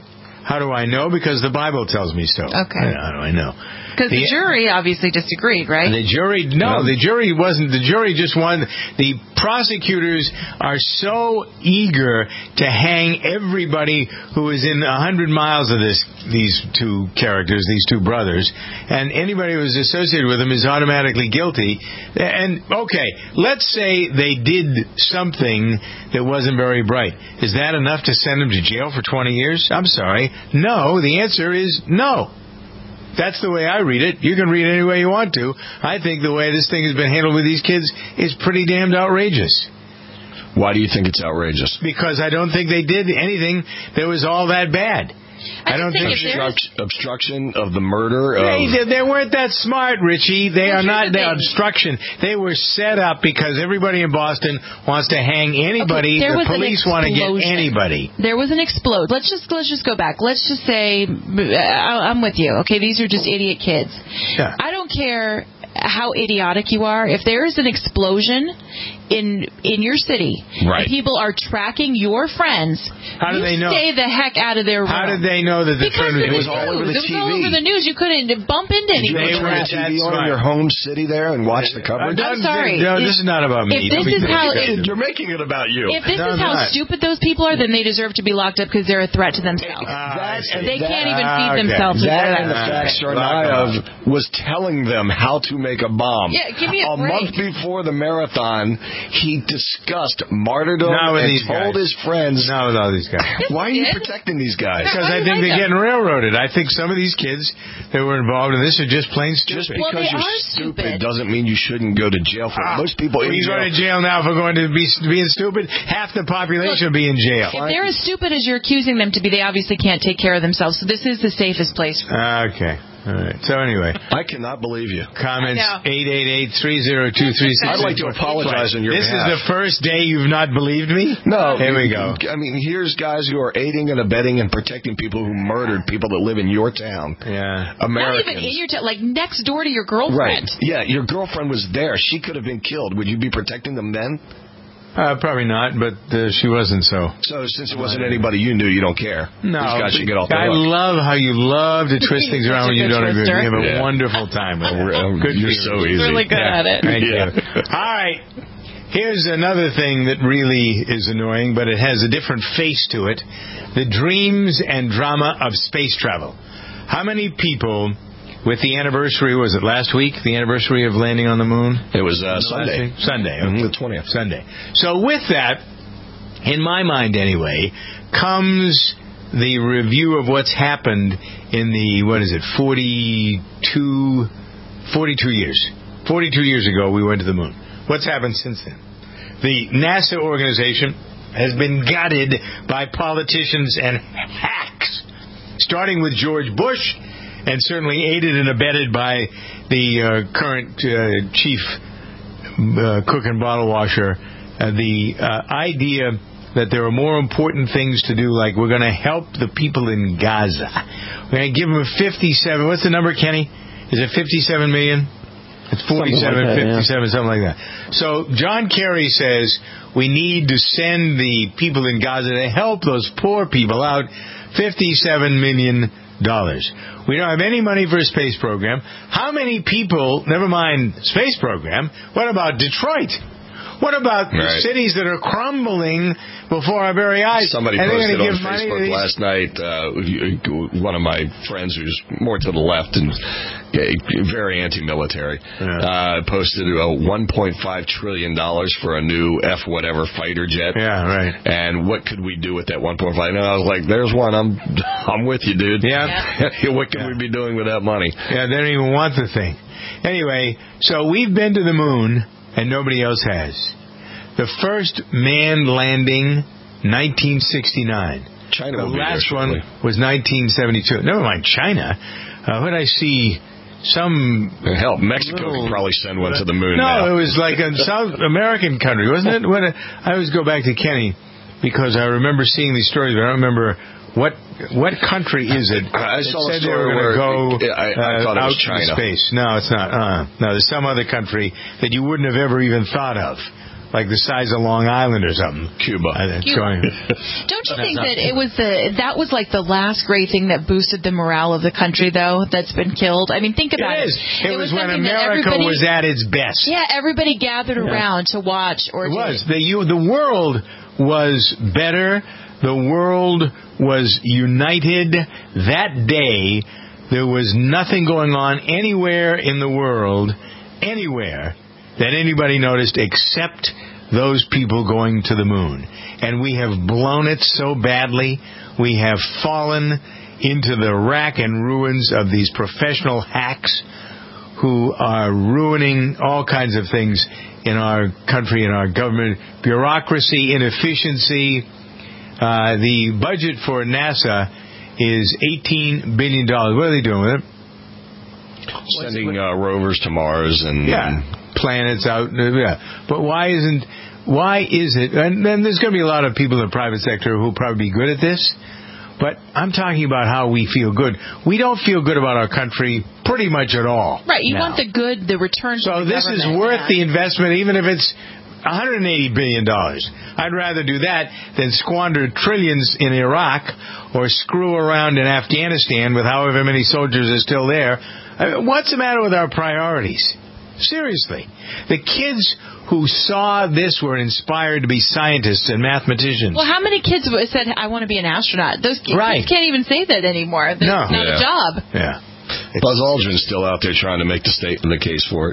S2: How do I know? Because the Bible tells me so.
S4: Okay.
S2: How do I know?
S4: Because the, the jury obviously disagreed, right?
S2: The jury, no, the jury wasn't. The jury just wanted. The prosecutors are so eager to hang everybody who is in a hundred miles of this. These two characters, these two brothers, and anybody who is associated with them is automatically guilty. And okay, let's say they did something that wasn't very bright. Is that enough to send them to jail for twenty years? I'm sorry. No. The answer is no. That's the way I read it. You can read it any way you want to. I think the way this thing has been handled with these kids is pretty damned outrageous.
S3: Why do you think it's outrageous?
S2: Because I don't think they did anything that was all that bad.
S4: I,
S2: I don't think,
S4: think
S3: Obstruct, obstruction of the murder. Of...
S2: They, they weren't that smart, Richie. They
S4: well,
S2: are not
S4: the
S2: the obstruction. They were set up because everybody in Boston wants to hang anybody.
S4: Okay,
S2: the police want to get anybody.
S4: There was an explode. Let's just let's just go back. Let's just say I'm with you. Okay, these are just idiot kids.
S2: Yeah.
S4: I don't care how idiotic you are. If there is an explosion in in your city,
S3: right.
S4: and people are tracking your friends,
S2: how do
S4: you
S2: they know?
S4: Stay the heck out of their room.
S2: How did they know that the
S4: because
S2: friend
S4: it
S3: was all over the
S4: It was
S3: T V?
S4: all over the news. You couldn't bump into
S3: Did
S4: anybody.
S3: you turn the T V on in your home city there and watch the coverage?
S4: I'm sorry.
S2: No, this is not about me.
S4: If this is how if,
S3: you're making it about you.
S4: If this
S2: no,
S4: is how
S2: not.
S4: stupid those people are, then they deserve to be locked up because they're a threat to themselves.
S3: That,
S4: they
S3: that,
S4: can't even feed
S2: okay.
S4: themselves.
S3: That and the
S2: Uh,
S3: fact Tsarnaev was telling them how to make a bomb.
S4: Yeah, give me a
S3: A
S4: break.
S3: month before the marathon, he discussed martyrdom
S2: Not with
S3: and
S2: these
S3: told
S2: guys.
S3: his friends.
S2: Not with all these guys.
S3: Why are you protecting these guys?
S2: Because I think they're getting railroaded. I think some of these kids that were involved in this are just plain stupid.
S3: Just because
S4: well, they
S3: you're
S4: are
S3: stupid,
S4: stupid
S3: doesn't mean you shouldn't go to jail for it.
S2: Ah,
S3: Most people in
S2: he's
S3: jail.
S2: going to jail now for going to be being stupid. Half the population will be in jail.
S4: If they're as stupid as you're accusing them to be, they obviously can't take care of themselves. So this is the safest place.
S2: Okay. All right. So anyway,
S3: I cannot believe you.
S2: comments eight eight eight, three oh two, three six six.
S3: I'd like to apologize on your
S2: This
S3: behalf.
S2: is the first day you've not believed me?
S3: No.
S2: Here we go.
S3: I mean, here's guys who are aiding and abetting and protecting people who murdered people that live in your town.
S2: Yeah.
S3: Americans.
S4: Not even in your town, like next door to your girlfriend.
S3: Right. Yeah, your girlfriend was there. She could have been killed. Would you be protecting them then?
S2: Uh, probably not, but uh, she wasn't so.
S3: So since it wasn't anybody you knew, you don't care.
S2: No.
S3: These guys should get off the
S2: I
S3: hook.
S2: love how you love to twist things around when you don't agree.
S4: twister.
S2: We have a
S3: Yeah.
S2: wonderful time with it.
S3: Um,
S2: Good
S3: You're
S2: for
S3: so
S2: you.
S3: easy.
S4: Really good
S2: Yeah.
S4: at it.
S2: Thank
S3: Yeah.
S2: you. All right. Here's another thing that really is annoying, but it has a different face to it. The dreams and drama of space travel. How many people, with the anniversary, was it last week, the anniversary of landing on the moon?
S3: It was uh,
S2: Last
S3: Sunday.
S2: week? Sunday.
S3: Mhm,
S2: Okay.
S3: the twentieth.
S2: Sunday. So with that, in my mind anyway, comes the review of what's happened in the, what is it, forty-two, forty-two years. forty-two years ago, we went to the moon. What's happened since then? The NASA organization has been gutted by politicians and hacks, starting with George Bush, and certainly aided and abetted by the uh, current uh, chief uh, cook and bottle washer. Uh, the uh, idea that there are more important things to do, like we're going to help the people in Gaza. We're going to give them fifty-seven. What's the number, Kenny? Is it fifty-seven million? It's forty-seven,
S17: like that,
S2: fifty-seven,
S17: yeah.
S2: something like that. So John Kerry says we need to send the people in Gaza to help those poor people out fifty-seven million dollars. We don't have any money for a space program. How many people, never mind space program, what about Detroit? What about
S3: Right.
S2: the cities that are crumbling before our very eyes?
S3: Somebody
S2: and they're
S3: posted
S2: gonna
S3: on
S2: give money to
S3: Facebook
S2: these-
S3: last night, uh, one of my friends who's more to the left and uh, very anti-military, uh, posted uh, one point five trillion dollars for a new F whatever fighter jet.
S2: Yeah, right.
S3: And what could we do with that one point five? And I was like, there's one. I'm I'm with you, dude.
S2: Yeah.
S3: What can we be doing with that money?
S2: Yeah, they don't even want the thing. Anyway, so we've been to the moon, and nobody else has. The first manned landing, nineteen sixty-nine.
S3: China
S2: The
S3: will be there
S2: last one
S3: shortly.
S2: was nineteen seventy-two. Never mind China. Uh, what did I see? Some
S3: Hell, Mexico
S2: little-
S3: could probably send one to the moon
S2: No,
S3: now.
S2: it was like a South American country, wasn't it? When I always go back to Kenny because I remember seeing these stories, but I don't remember what what country is it.
S3: I
S2: that
S3: saw a
S2: said they
S3: story
S2: were
S3: where
S2: going to go
S3: I, I
S2: uh,
S3: thought it
S2: out
S3: was China.
S2: to space. No, it's not. Uh, no, there's some other country that you wouldn't have ever even thought of. like the size of Long Island or something.
S3: Cuba.
S2: Uh,
S4: Cuba.
S2: going,
S4: Don't you think that it was the that was like the last great thing that boosted the morale of the country, though, that's been killed? I mean, think about
S2: it.
S4: It.
S2: Is. It, it was, was when
S4: something that
S2: America
S4: everybody-
S2: was at its best.
S4: Yeah, everybody gathered
S2: Yeah.
S4: around to watch. Or
S2: It
S4: to,
S2: was. The, you, the world was better. The world was united. That day, there was nothing going on anywhere in the world, anywhere, that anybody noticed except those people going to the moon. And we have blown it so badly. We have fallen into the rack and ruins of these professional hacks who are ruining all kinds of things in our country, in our government. Bureaucracy, inefficiency. Uh, the budget for NASA is eighteen billion dollars. What are they doing with it?
S3: Sending uh, rovers to Mars and
S2: yeah, planets out. Yeah, but why isn't? Why is it? And then there's going to be a lot of people in the private sector who will probably be good at this. But I'm talking about how we feel good. We don't feel good about our country pretty much at all.
S4: Right, you
S2: now.
S4: want the good, the return.
S2: So
S4: to the
S2: this is
S4: government,
S2: worth
S4: yeah.
S2: the investment, even if it's one hundred eighty billion dollars. I'd rather do that than squander trillions in Iraq or screw around in Afghanistan with however many soldiers are still there. I mean, what's the matter with our priorities? Seriously. The kids who saw this were inspired to be scientists and mathematicians.
S4: Well, how many kids said, I want to be an astronaut? Those kids
S2: Right.
S4: can't even say that anymore. There's
S2: No.
S4: not
S3: Yeah.
S4: a job.
S2: Yeah.
S3: Buzz Aldrin's still out there trying to make the state the case for it.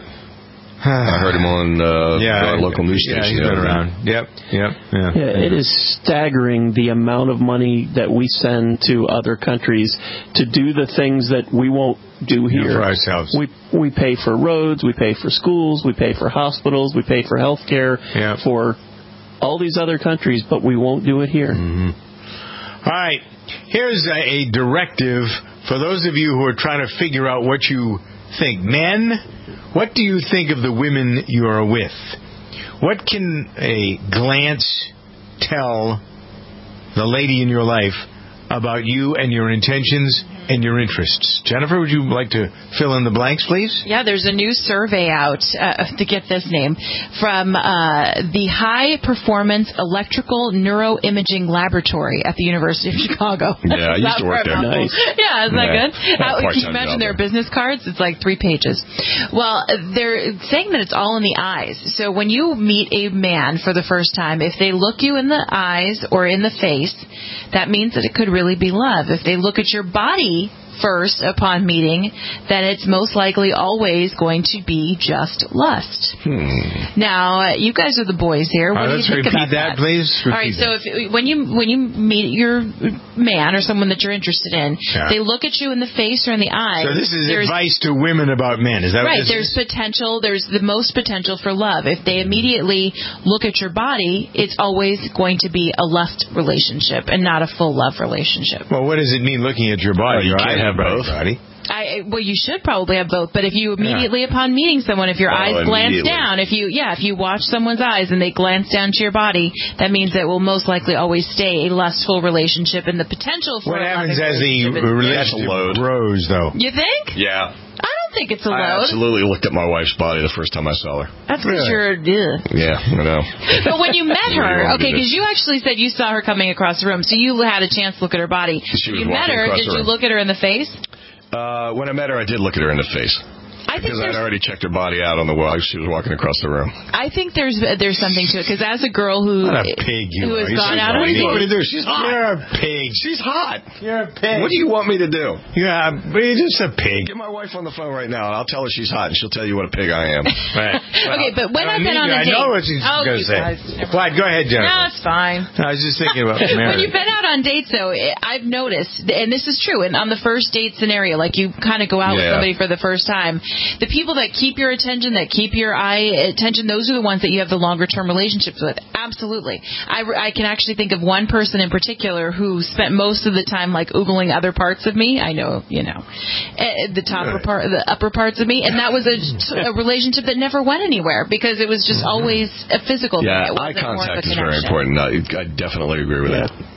S3: I heard him on uh,
S2: yeah,
S3: our local news
S2: yeah,
S3: station.
S2: he's been around. Yep, yep, yeah.
S17: Yeah, it is staggering the amount of money that we send to other countries to do the things that we won't do here.
S2: Yeah, for ourselves.
S17: We we pay for roads, we pay for schools, we pay for hospitals, we pay for health care
S2: yeah.
S17: for all these other countries, but we won't do it here.
S2: Mm-hmm. All right. Here's a, a directive for those of you who are trying to figure out what you think. Men, what do you think of the women you are with? What can a glance tell the lady in your life about you and your intentions and your interests? Jennifer, would you like to fill in the blanks, please?
S4: Yeah, there's a new survey out, uh, to get this name, from uh, the High Performance Electrical Neuroimaging Laboratory at the University of Chicago.
S3: Yeah, I used to work there.
S17: Nice.
S4: Yeah, isn't that
S3: Yeah.
S4: good? How, can you imagine their
S3: there.
S4: business cards? It's like three pages. Well, they're saying that it's all in the eyes. So when you meet a man for the first time, if they look you in the eyes or in the face, that means that it could really be love. If they look at your body first upon meeting, then it's most likely always going to be just lust.
S3: Hmm.
S4: Now, uh, you guys are the boys here. What
S2: Uh,
S4: do you
S2: let's
S4: think
S2: repeat
S4: about
S2: that, please.
S4: All right.
S2: Repeat
S4: So, if when you when you meet your man or someone that you're interested in,
S2: Yeah.
S4: they look at you in the face or in the eye.
S2: So this is
S4: there's-
S2: advice to women about men. Is that
S4: Right,
S2: what
S4: there's
S2: this is?
S4: potential, there's the most potential for love. If they immediately look at your body, it's always going to be a lust relationship and not a full love relationship.
S2: Well, what does it mean looking at your body?
S3: Oh, you
S2: Your
S3: can't
S2: eyes
S3: have
S2: are
S3: both.
S2: Body.
S4: I, well, you should probably have both, but if you immediately upon meeting someone, if your
S3: Oh,
S4: eyes glance
S3: immediately.
S4: down, if you, yeah, if you watch someone's eyes and they glance down to your body, that means that will most likely always stay a lustful relationship and the potential for
S2: What
S4: a
S2: happens
S4: loving
S2: as the
S4: relationship is-
S2: relationship
S3: load.
S2: grows, though?
S4: You think?
S3: Yeah.
S4: I don't think it's a
S3: I
S4: load.
S3: absolutely looked at my wife's body the first time I saw her.
S4: That's because you're, ugh.
S3: Yeah, I know.
S4: But when you met
S3: What do you
S4: her,
S3: want me
S4: okay,
S3: to do?
S4: because you actually said you saw her coming across the room, so you had a chance to look at her body.
S3: She was
S4: you met
S3: walking
S4: her,
S3: across
S4: did
S3: the
S4: you
S3: room.
S4: look at her in the face?
S3: Uh, when I met her, I did look at her in the face.
S4: I think
S3: Because I'd
S4: there's,
S3: already checked her body out on the wall. She was walking across the room.
S4: I think there's there's something to it because as a girl who
S2: What a pig you
S4: who
S2: are.
S4: has
S2: You're
S4: gone
S2: so
S4: out on
S2: funny.
S3: What do you want me to
S4: dates,
S3: do? She's hot.
S2: You're a pig.
S3: She's hot.
S2: You're a pig.
S3: What do you want me to do?
S2: Yeah, but you're just a pig.
S3: Get my wife on the phone right now, and I'll tell her she's hot, and she'll tell you what a pig I am.
S2: Right.
S4: Okay, but when
S2: I
S4: I've
S2: don't
S4: been
S2: need
S4: on
S2: to.
S4: a
S2: I
S4: date,
S2: know what she's
S4: oh,
S2: going to
S4: you
S2: say.
S4: guys, never
S2: What? Go ahead, Jennifer.
S4: No, it's fine.
S2: I was just thinking about marriage.
S4: When you've been out on dates, though, I've noticed, and this is true, and on the first date scenario, like you kind of go out with
S3: Yeah.
S4: somebody for the first time, the people that keep your attention, that keep your eye attention, those are the ones that you have the longer term relationships with. Absolutely. I, I can actually think of one person in particular who spent most of the time like oogling other parts of me. I know, you know, eh, the top
S2: Right.
S4: part, the upper parts of me, and that was a, a relationship that never went anywhere because it was just always a physical
S3: Yeah,
S4: thing. It
S3: eye
S4: wasn't more of a
S3: contact is very
S4: connection.
S3: important. I, I definitely agree with that.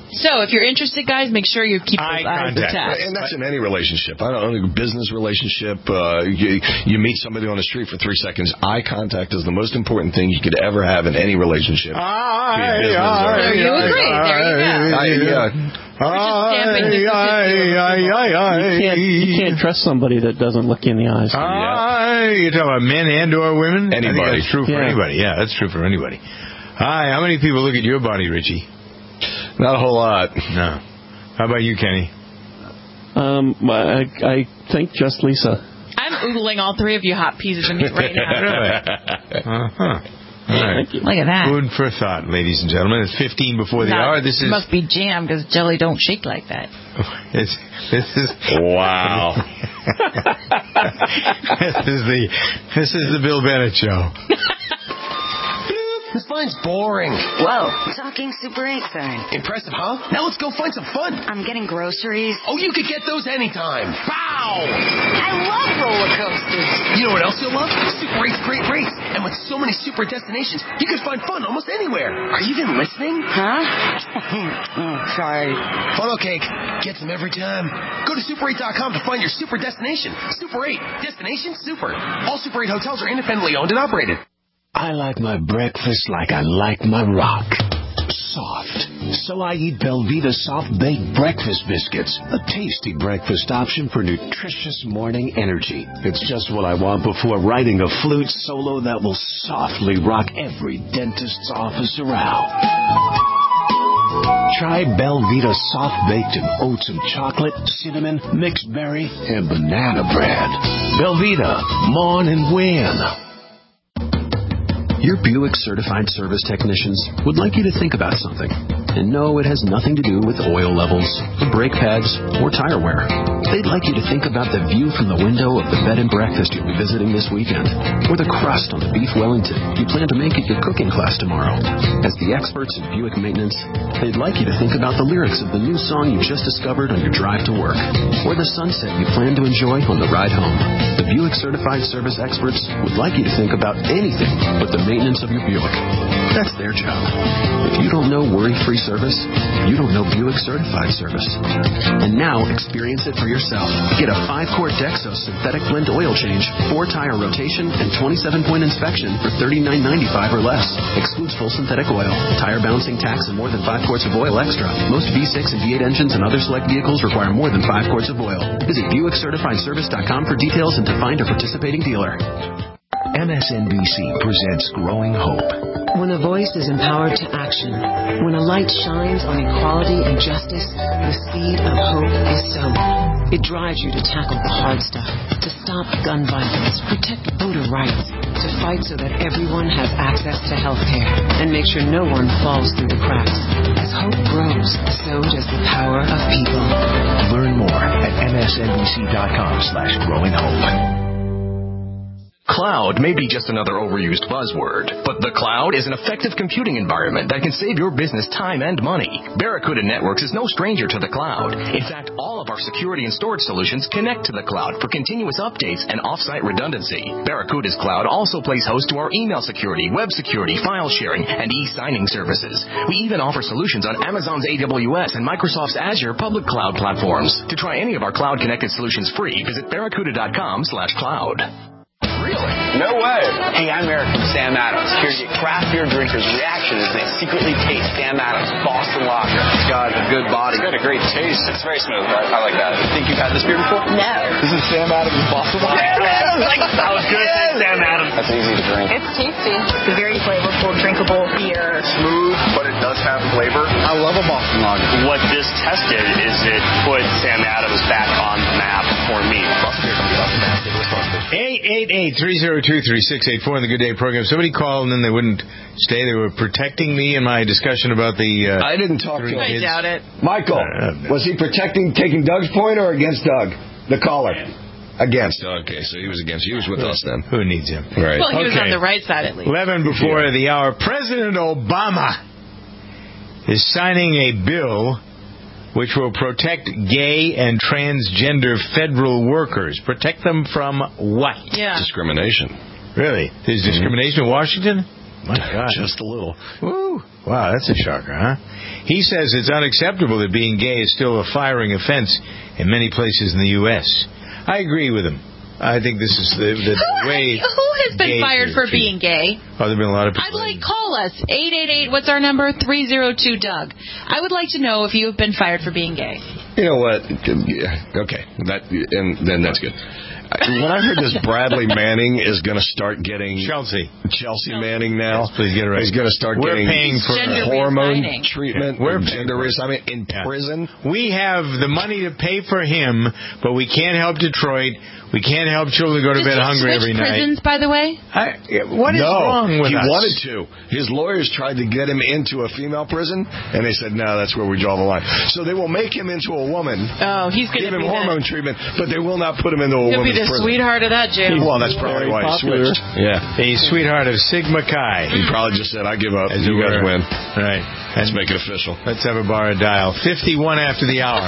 S4: So if you're interested, guys, make sure you keep those eyes attached.
S3: And that's in any relationship. I don't know, business relationship. Uh, you, you meet somebody on the street for three seconds. Eye contact is the most important thing you could ever have in any relationship.
S2: I, I,
S4: so you agree. There you go.
S3: I, yeah.
S17: You can't, you can't trust somebody that doesn't look you in the eyes.
S2: Hi. You're talking about men and or women?
S3: Anybody.
S2: I think that's true for
S17: Yeah.
S2: anybody. Yeah, that's true for anybody. Hi. How many people look at your body, Richie?
S3: Not a whole lot.
S2: No. How about you, Kenny?
S17: Um, I, I think just Lisa.
S4: I'm oogling all three of you hot pieces of meat right now.
S2: Really? Uh-huh. All right.
S4: Look at that.
S2: Food for thought, ladies and gentlemen. It's fifteen before the
S4: Not,
S2: hour. This is
S4: must be jam because jelly don't shake like that.
S2: It's, this is
S3: wow.
S2: this is the this is the Bill Bennett Show.
S9: This line's boring.
S10: Whoa, talking Super eight phone.
S9: Impressive, huh? Now let's go find some fun.
S10: I'm getting groceries.
S9: Oh, you could get those anytime. Bow!
S10: I love roller coasters.
S9: You know what else you'll love? Super eight's great rates. And with so many super destinations, you can find fun almost anywhere. Are you even listening?
S10: Huh? oh, sorry.
S9: Funnel cake. Gets them every time. Go to super eight dot com to find your super destination. Super eight. Destination super. All Super eight hotels are independently owned and operated.
S11: I like my breakfast like I like my rock. Soft. So I eat Belvita Soft Baked Breakfast Biscuits, a tasty breakfast option for nutritious morning energy. It's just what I want before writing a flute solo that will softly rock every dentist's office around. Try Belvita Soft Baked in oats and chocolate, cinnamon, mixed berry, and banana bread. Belvita, morn and win.
S12: Your Buick Certified Service Technicians would like you to think about something. And no, it has nothing to do with oil levels, brake pads, or tire wear. They'd like you to think about the view from the window of the bed and breakfast you'll be visiting this weekend, or the crust on the beef Wellington you plan to make at your cooking class tomorrow. As the experts in Buick maintenance, they'd like you to think about the lyrics of the new song you just discovered on your drive to work, or the sunset you plan to enjoy on the ride home. The Buick Certified Service experts would like you to think about anything but the maintenance of your Buick. That's their job. If you don't know worry-free service, you don't know Buick Certified Service. And now, experience it for yourself. Get a five-quart Dexos synthetic blend oil change, four-tire rotation, and twenty-seven point inspection for thirty-nine ninety-five or less. Excludes full synthetic oil, tire balancing tax, and more than five quarts of oil extra. Most V six and V eight engines and other select vehicles require more than five quarts of oil. Visit Buick Certified Service dot com for details and to find a participating dealer.
S11: M S N B C presents Growing Hope.
S18: When a voice is empowered to action, when a light shines on equality and justice, the seed of hope is sown. It drives you to tackle the hard stuff, to stop gun violence, protect voter rights, to fight so that everyone has access to health care, and make sure no one falls through the cracks. As hope grows, so does the power of people.
S11: Learn more at M S N B C dot com slash growing hope.
S15: Cloud may be just another overused buzzword, but the cloud is an effective computing environment that can save your business time and money. Barracuda Networks is no stranger to the cloud. In fact, all of our security and storage solutions connect to the cloud for continuous updates and off-site redundancy. Barracuda's cloud also plays host to our email security, web security, file sharing, and e-signing services. We even offer solutions on Amazon's A W S and Microsoft's Azure public cloud platforms. To try any of our cloud-connected solutions free, visit barracuda dot com slash cloud.
S13: Really? No way. Hey, I'm Eric from Sam Adams, here to get craft beer drinkers' reaction as they secretly taste Sam Adams Boston Lager. It's got a good body. It's got a great taste. It's very smooth. I, I like that. Think you've had this beer before?
S10: No.
S13: This is Sam Adams Boston Lager. Sam Adams! Like, I was going to say Sam Adams. That's easy to drink.
S10: It's tasty. It's a very flavorful, drinkable beer.
S13: Smooth, but it does have flavor. I love a Boston Lager.
S14: What this test did is it put Sam Adams back on the map for me.
S2: eight eight eight, three oh two, three six eight four in the Good Day program. Somebody called and then they wouldn't stay. They were protecting me in my discussion about the... Uh,
S27: I didn't talk to him.
S4: I doubt it.
S27: Michael, was he protecting, taking Doug's point or against Doug, the caller? Against.
S3: Okay, so he was against. He was with us then.
S2: Who needs him?
S3: Right.
S4: Well, he was
S2: Okay.
S4: on the right side at least.
S2: eleven before yeah. the hour. President Obama is signing a bill which will protect gay and transgender federal workers. Protect them from what?
S4: Yeah.
S3: Discrimination.
S2: Really? There's discrimination in Washington? My God.
S3: Just a little.
S2: Woo. Wow, that's a shocker, huh? He says it's unacceptable that being gay is still a firing offense in many places in the U S I agree with him. I think this is the, the, the way...
S4: Who has been fired for being gay?
S2: Oh, there have been a lot of people.
S4: I'd like, call us, eight eight eight, what's our number? three oh two Doug. I would like to know if you have been fired for being gay.
S3: You know what? Yeah, okay, that and then that's good. When I heard this Bradley Manning is going to start getting
S2: Chelsea
S3: Chelsea Manning now,
S2: yes, please get it right.
S3: He's going to start
S2: We're
S3: getting
S2: paying for
S3: hormone treatment.
S2: Yeah, we're
S3: gender reassignment in
S2: yeah.
S3: prison.
S2: We have the money to pay for him, but we can't help Detroit. We can't help children go to
S4: Does
S2: bed
S4: he
S2: hungry
S4: switch
S2: every night.
S4: prisons, by the way?
S2: I, what is
S3: no,
S2: wrong with
S3: he
S2: us?
S3: wanted to. His lawyers tried to get him into a female prison, and they said, no, that's where we draw the line. So they will make him into a woman.
S4: Oh, he's going to
S3: give him
S4: be
S3: hormone
S4: the,
S3: treatment, but they will not put him into a
S4: he'll
S3: woman's
S4: be the
S3: prison.
S4: sweetheart of that jail.
S3: Well, that's probably
S17: Very
S3: why
S17: popular.
S3: he switched. Yeah,
S2: the sweetheart of Sigma Chi.
S3: He probably just said, I give up.
S2: As
S3: you
S2: it
S3: guys
S2: were.
S3: win.
S2: Right.
S3: Let's make it official.
S2: Let's have a bar of dial. fifty-one after the hour.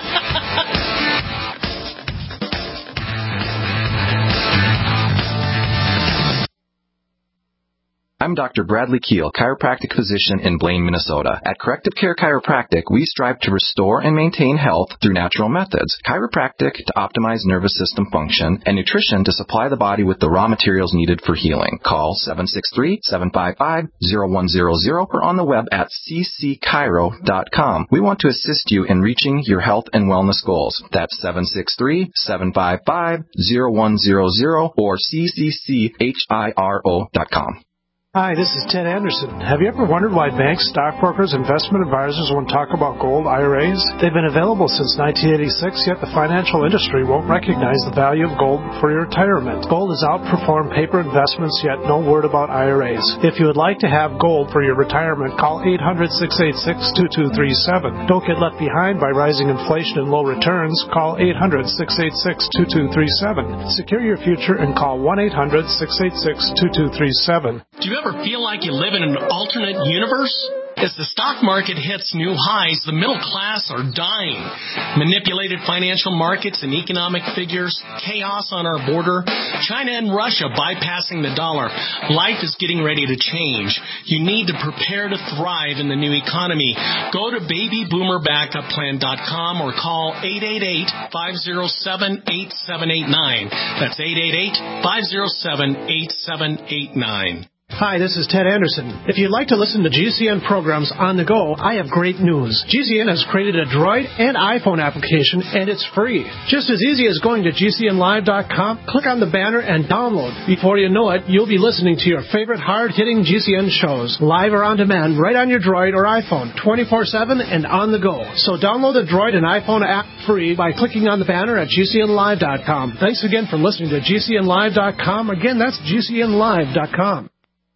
S5: I'm Doctor Bradley Keel, chiropractic physician in Blaine, Minnesota. At Corrective Care Chiropractic, we strive to restore and maintain health through natural methods. Chiropractic to optimize nervous system function, and nutrition to supply the body with the raw materials needed for healing. Call seven six three, seven five five, zero one zero zero or on the web at c c chiro dot com. We want to assist you in reaching your health and wellness goals. That's seven six three, seven five five, zero one zero zero or c c c chiro dot com.
S16: Hi, this is Ted Anderson. Have you ever wondered why banks, stockbrokers, investment advisors won't talk about gold I R As? They've been available since nineteen eighty-six, yet the financial industry won't recognize the value of gold for your retirement. Gold has outperformed paper investments, yet no word about I R As. If you would like to have gold for your retirement, call eight hundred, six eight six, two two three seven. Don't get left behind by rising inflation and low returns. Call eight hundred, six eight six, two two three seven. Secure your future and call one eight hundred, six eight six, two two three seven.
S19: Do you ever feel like you live in an alternate universe? As the stock market hits new highs, the middle class are dying. Manipulated financial markets and economic figures, chaos on our border, China and Russia bypassing the dollar. Life is getting ready to change. You need to prepare to thrive in the new economy. Go to baby boomer backup plan dot com or call eight eight eight, five oh seven, eight seven eight nine. That's eight eight eight, five oh seven, eight seven eight nine.
S16: Hi, this is Ted Anderson. If you'd like to listen to G C N programs on the go, I have great news. G C N has created a Droid and iPhone application, and it's free. Just as easy as going to G C N live dot com, click on the banner, and download. Before you know it, you'll be listening to your favorite hard-hitting G C N shows, live or on demand, right on your Droid or iPhone, twenty-four seven and on the go. So download the Droid and iPhone app free by clicking on the banner at G C N live dot com. Thanks again for listening to G C N live dot com. Again, that's G C N live dot com.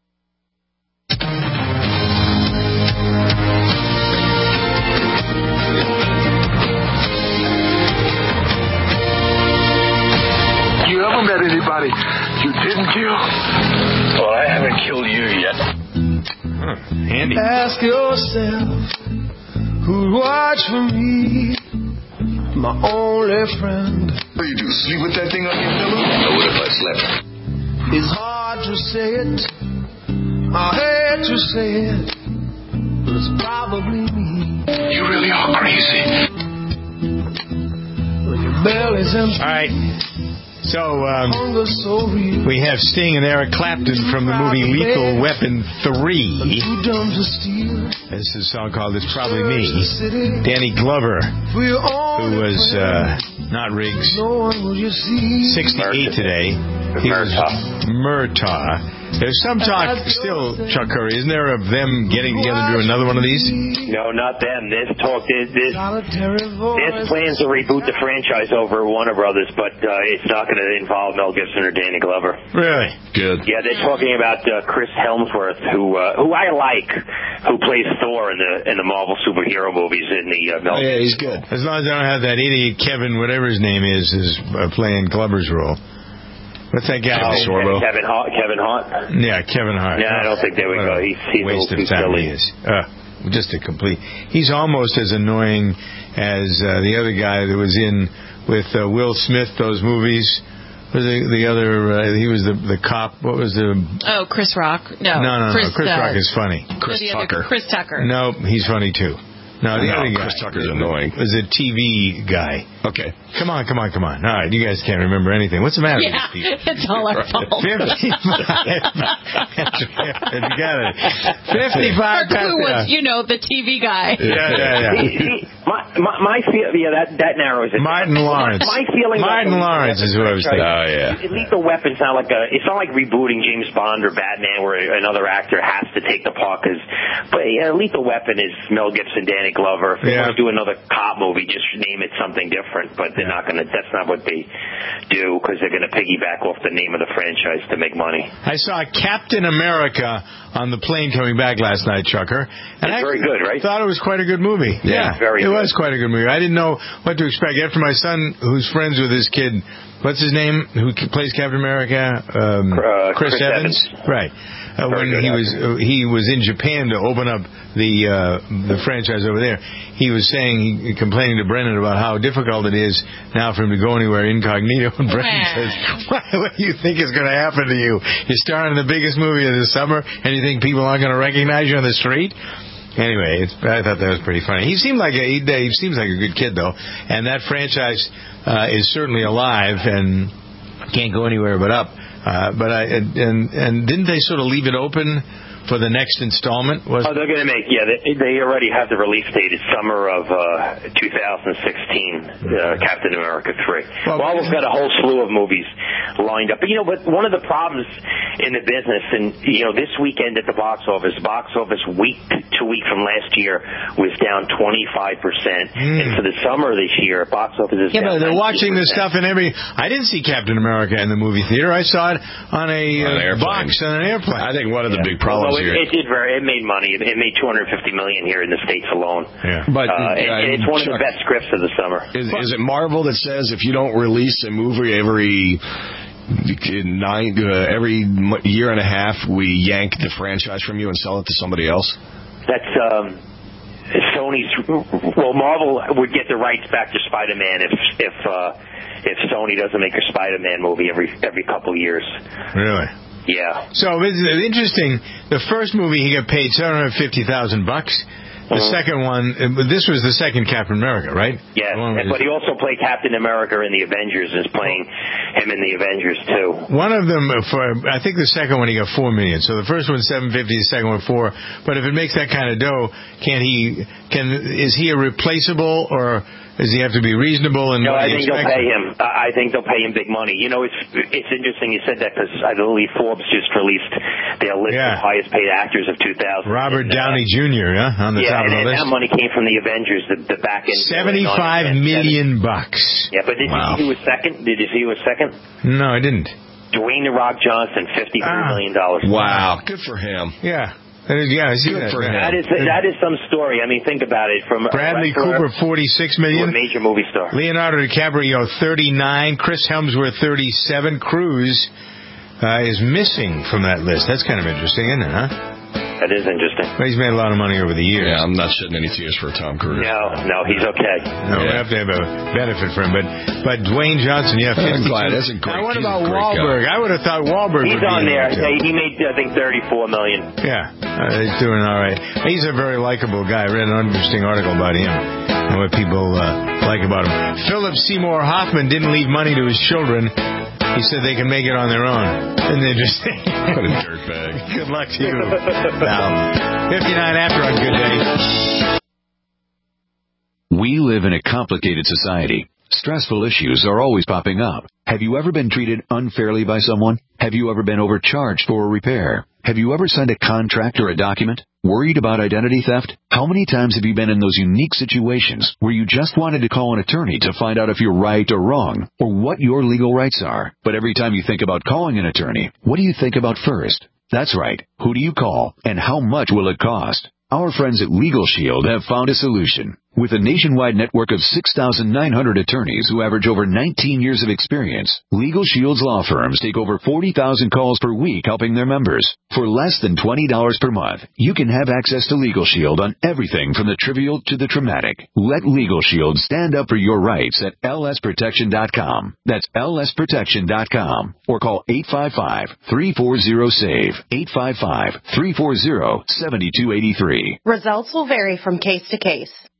S20: You ever met anybody you didn't kill? Well, I haven't killed you yet.
S2: Huh, handy.
S8: Ask yourself who'd watch for me, my only friend.
S20: What do you do, sleep with that thing on your pillow? Or what if I slept?
S8: It's hard to say it, I hate to say it, but it's probably me.
S20: You really are crazy.
S8: When your belly's empty.
S2: All right. So, um,
S8: so
S2: we have Sting and Eric Clapton from the movie Lethal Weapon three. This is a song called It's Probably Me. Danny Glover, who was uh, not Riggs, sixty-eight today. He was Murtaugh. There's some talk still, Chuck Curry, isn't there, of them getting together to do another one of these?
S22: No, not them. This talk, this, this, this plans to reboot the franchise over Warner Brothers, but uh, it's not going to involve Mel Gibson or Danny Glover.
S2: Really?
S3: Good.
S22: Yeah, they're talking about uh, Chris Hemsworth, who uh, who I like, who plays Thor in the in the Marvel superhero movies in the uh, Mel.
S3: Oh, yeah, he's good.
S2: As long as they don't have that idiot Kevin, whatever his name is, is uh, playing Glover's role. What's that guy?
S22: Oh, Kevin, Kevin Hart. Kevin Hart.
S2: Yeah, Kevin Hart.
S22: Yeah, I don't think there we
S2: what
S22: go. He's he's
S2: waste
S22: a
S2: of
S22: little
S2: time
S22: silly.
S2: he is. Uh, just a complete. He's almost as annoying as uh, the other guy that was in with uh, Will Smith. Those movies. was the, the other? Uh, he was the the cop. What was the?
S4: Oh, Chris Rock. No,
S2: no, no,
S4: Chris,
S2: no. Chris
S4: uh,
S2: Rock is funny.
S3: Chris
S4: the other-
S3: Tucker.
S4: Chris Tucker.
S2: No, he's funny too. No, the
S3: No,
S2: other guy.
S3: Chris Tucker's annoying.
S2: Was a T V guy.
S3: Okay.
S2: Come on, come on, come on. All right, you guys can't remember anything. What's the matter
S4: Yeah,
S2: with these people?
S4: it's all our fault.
S2: fifty-five. You got it. fifty-five.
S4: Our clue was, you know, the T V guy.
S2: Yeah, yeah, yeah.
S22: See, see, my, my, my feel, yeah, that, that narrows it.
S2: Martin Lawrence.
S22: My feeling.
S2: Martin Lawrence is who I was thinking.
S3: Oh, yeah.
S22: Lethal Weapon's not like a. It's not like rebooting James Bond or Batman, where another actor has to take the part. Cause, but yeah, Lethal Weapon is Mel Gibson, Danny Glover. If they
S2: Yeah.
S22: want to do another cop movie, just name it something different. But they're not going to. That's not what they do, because they're going to piggyback off the name of the franchise to make money.
S2: I saw Captain America on the plane coming back last night, Chucker. And
S22: It's
S2: I
S22: very good, right?
S2: thought it was quite a good movie.
S22: Yeah, very
S2: it
S22: good.
S2: was quite a good movie. I didn't know what to expect. After my son, who's friends with this kid, what's his name, who plays Captain America? Um,
S22: Uh,
S2: Chris,
S22: Chris
S2: Evans.
S22: Evans.
S2: Right. Uh, when
S22: good
S2: he
S22: actor.
S2: was uh, he was in Japan to open up the uh, the franchise over there, he was saying, he, complaining to Brendan about how difficult it is now for him to go anywhere incognito. And Brendan says, what, what do you think is going to happen to you? You're starring in the biggest movie of the summer, and you think people aren't going to recognize you on the street? Anyway, it's, I thought that was pretty funny. He seemed like a, he, he seems like a good kid, though, and that franchise uh, is certainly alive and can't go anywhere but up. Uh, but I and and didn't they sort of leave it open for the next installment? Was
S22: Oh, they're going to make, yeah, they, they already have the release date. It's summer of uh, two thousand sixteen, uh, Captain America three.
S2: Well,
S22: Marvel's got a whole slew of movies lined up. But, you know, but one of the problems in the business, and, you know, this weekend at the box office, box office week to week from last year was down twenty-five percent.
S2: Mm.
S22: And for the summer this year, box office is
S2: yeah,
S22: down
S2: but they're watching
S22: nineteen
S2: this
S22: percent.
S2: stuff in every. I didn't see Captain America in the movie theater. I saw it on a
S3: On an
S2: uh,
S3: airplane.
S2: box on an airplane.
S3: I think one of the
S22: Yeah.
S3: big problems
S22: Well, it,
S3: here.
S22: it did very. It made money. It, it made two hundred fifty million here in the States alone.
S2: Yeah.
S3: But
S22: uh, and,
S3: uh,
S22: and it's one of
S3: Chuck,
S22: the best scripts of the summer.
S3: Is, is it Marvel that says if you don't release a movie every nine uh, every m- year and a half, we yank the franchise from you and sell it to somebody else?
S22: That's um, Sony's. Well, Marvel would get the rights back to Spider-Man if if uh, if Sony doesn't make a Spider-Man movie every every couple years.
S2: Really?
S22: Yeah.
S2: So it's interesting. The first movie he got paid seven hundred fifty thousand bucks. The
S22: Mhm.
S2: second one, uh, this was the second Captain America, right?
S22: Yeah,
S2: The one
S22: and-
S2: with-
S22: but he also played Captain America in the Avengers. Is playing him in the Avengers too.
S2: One of them, uh, for I think the second one he got four million. So the first one seven fifty, the second one four. But if it makes that kind of dough, can he? Can is he a replaceable, or does he have to be reasonable? And
S22: No,
S2: what
S22: I
S2: he
S22: think they'll
S2: expects?
S22: pay him. I I think they'll pay him big money. You know, it's it's interesting you said that, because I believe Forbes just released their list
S2: Yeah.
S22: of highest paid actors of two thousand.
S2: Robert Downey Junior, yeah, on the
S22: yeah,
S2: top
S22: and,
S2: of the
S22: and
S2: list.
S22: that money came from the Avengers, the, the back end.
S2: Seventy-five million bucks.
S22: Yeah, but did
S2: Wow.
S22: you see who was second? Did you see who was second?
S2: No, I didn't.
S22: Dwayne the Rock Johnson, fifty-three
S2: Ah.
S22: million dollars.
S3: Wow, good for him.
S2: Yeah. Uh, yeah, I see
S3: Good
S2: that.
S3: for
S2: yeah.
S3: him.
S22: That is that is some story. I mean, think about it. From a
S2: Bradley
S22: wrestler
S2: Cooper, forty-six
S22: to a
S2: million.
S22: major movie star.
S2: Leonardo DiCaprio, thirty-nine. Chris Hemsworth, thirty-seven. Cruise uh, is missing from that list. That's kind of interesting, isn't it, huh?
S22: That is interesting.
S2: But he's made a lot of money over the years.
S3: Yeah, I'm not shedding any tears for Tom Cruise.
S22: No, no, he's okay.
S2: No, we have to have a benefit for him. But but Dwayne Johnson, yeah,
S3: I'm
S2: fifty-two.
S3: glad. That's a great-
S2: Now, what
S3: he's a
S2: about
S3: great guy.
S2: Wahlberg? I would have thought Wahlberg
S22: He's
S2: would be
S22: on
S2: in
S22: there.
S2: too.
S22: He made, I think, thirty-four million.
S2: Yeah, uh, he's doing all right. He's a very likable guy. I read an interesting article about him and what people uh, like about him. Philip Seymour Hoffman didn't leave money to his children. He said they can make it on their own. Isn't it interesting?
S3: What a dirtbag.
S2: Good luck to you. Now, fifty-nine after on Good Day.
S1: We live in a complicated society. Stressful issues are always popping up. Have you ever been treated unfairly by someone? Have you ever been overcharged for a repair? Have you ever signed a contract or a document? Worried about identity theft? How many times have you been in those unique situations where you just wanted to call an attorney to find out if you're right or wrong, or what your legal rights are? But every time you think about calling an attorney, what do you think about first? That's right. Who do you call, and how much will it cost? Our friends at Legal Shield have found a solution. With a nationwide network of six thousand nine hundred attorneys who average over nineteen years of experience, Legal Shield's law firms take over forty thousand calls per week helping their members. For less than twenty dollars per month, you can have access to Legal Shield on everything from the trivial to the traumatic. Let Legal Shield stand up for your rights at L S protection dot com. That's L S protection dot com. Or call eight five five, three four zero, SAVE, eight five five, three four zero, seven two eight three.
S6: Results will vary from case to case.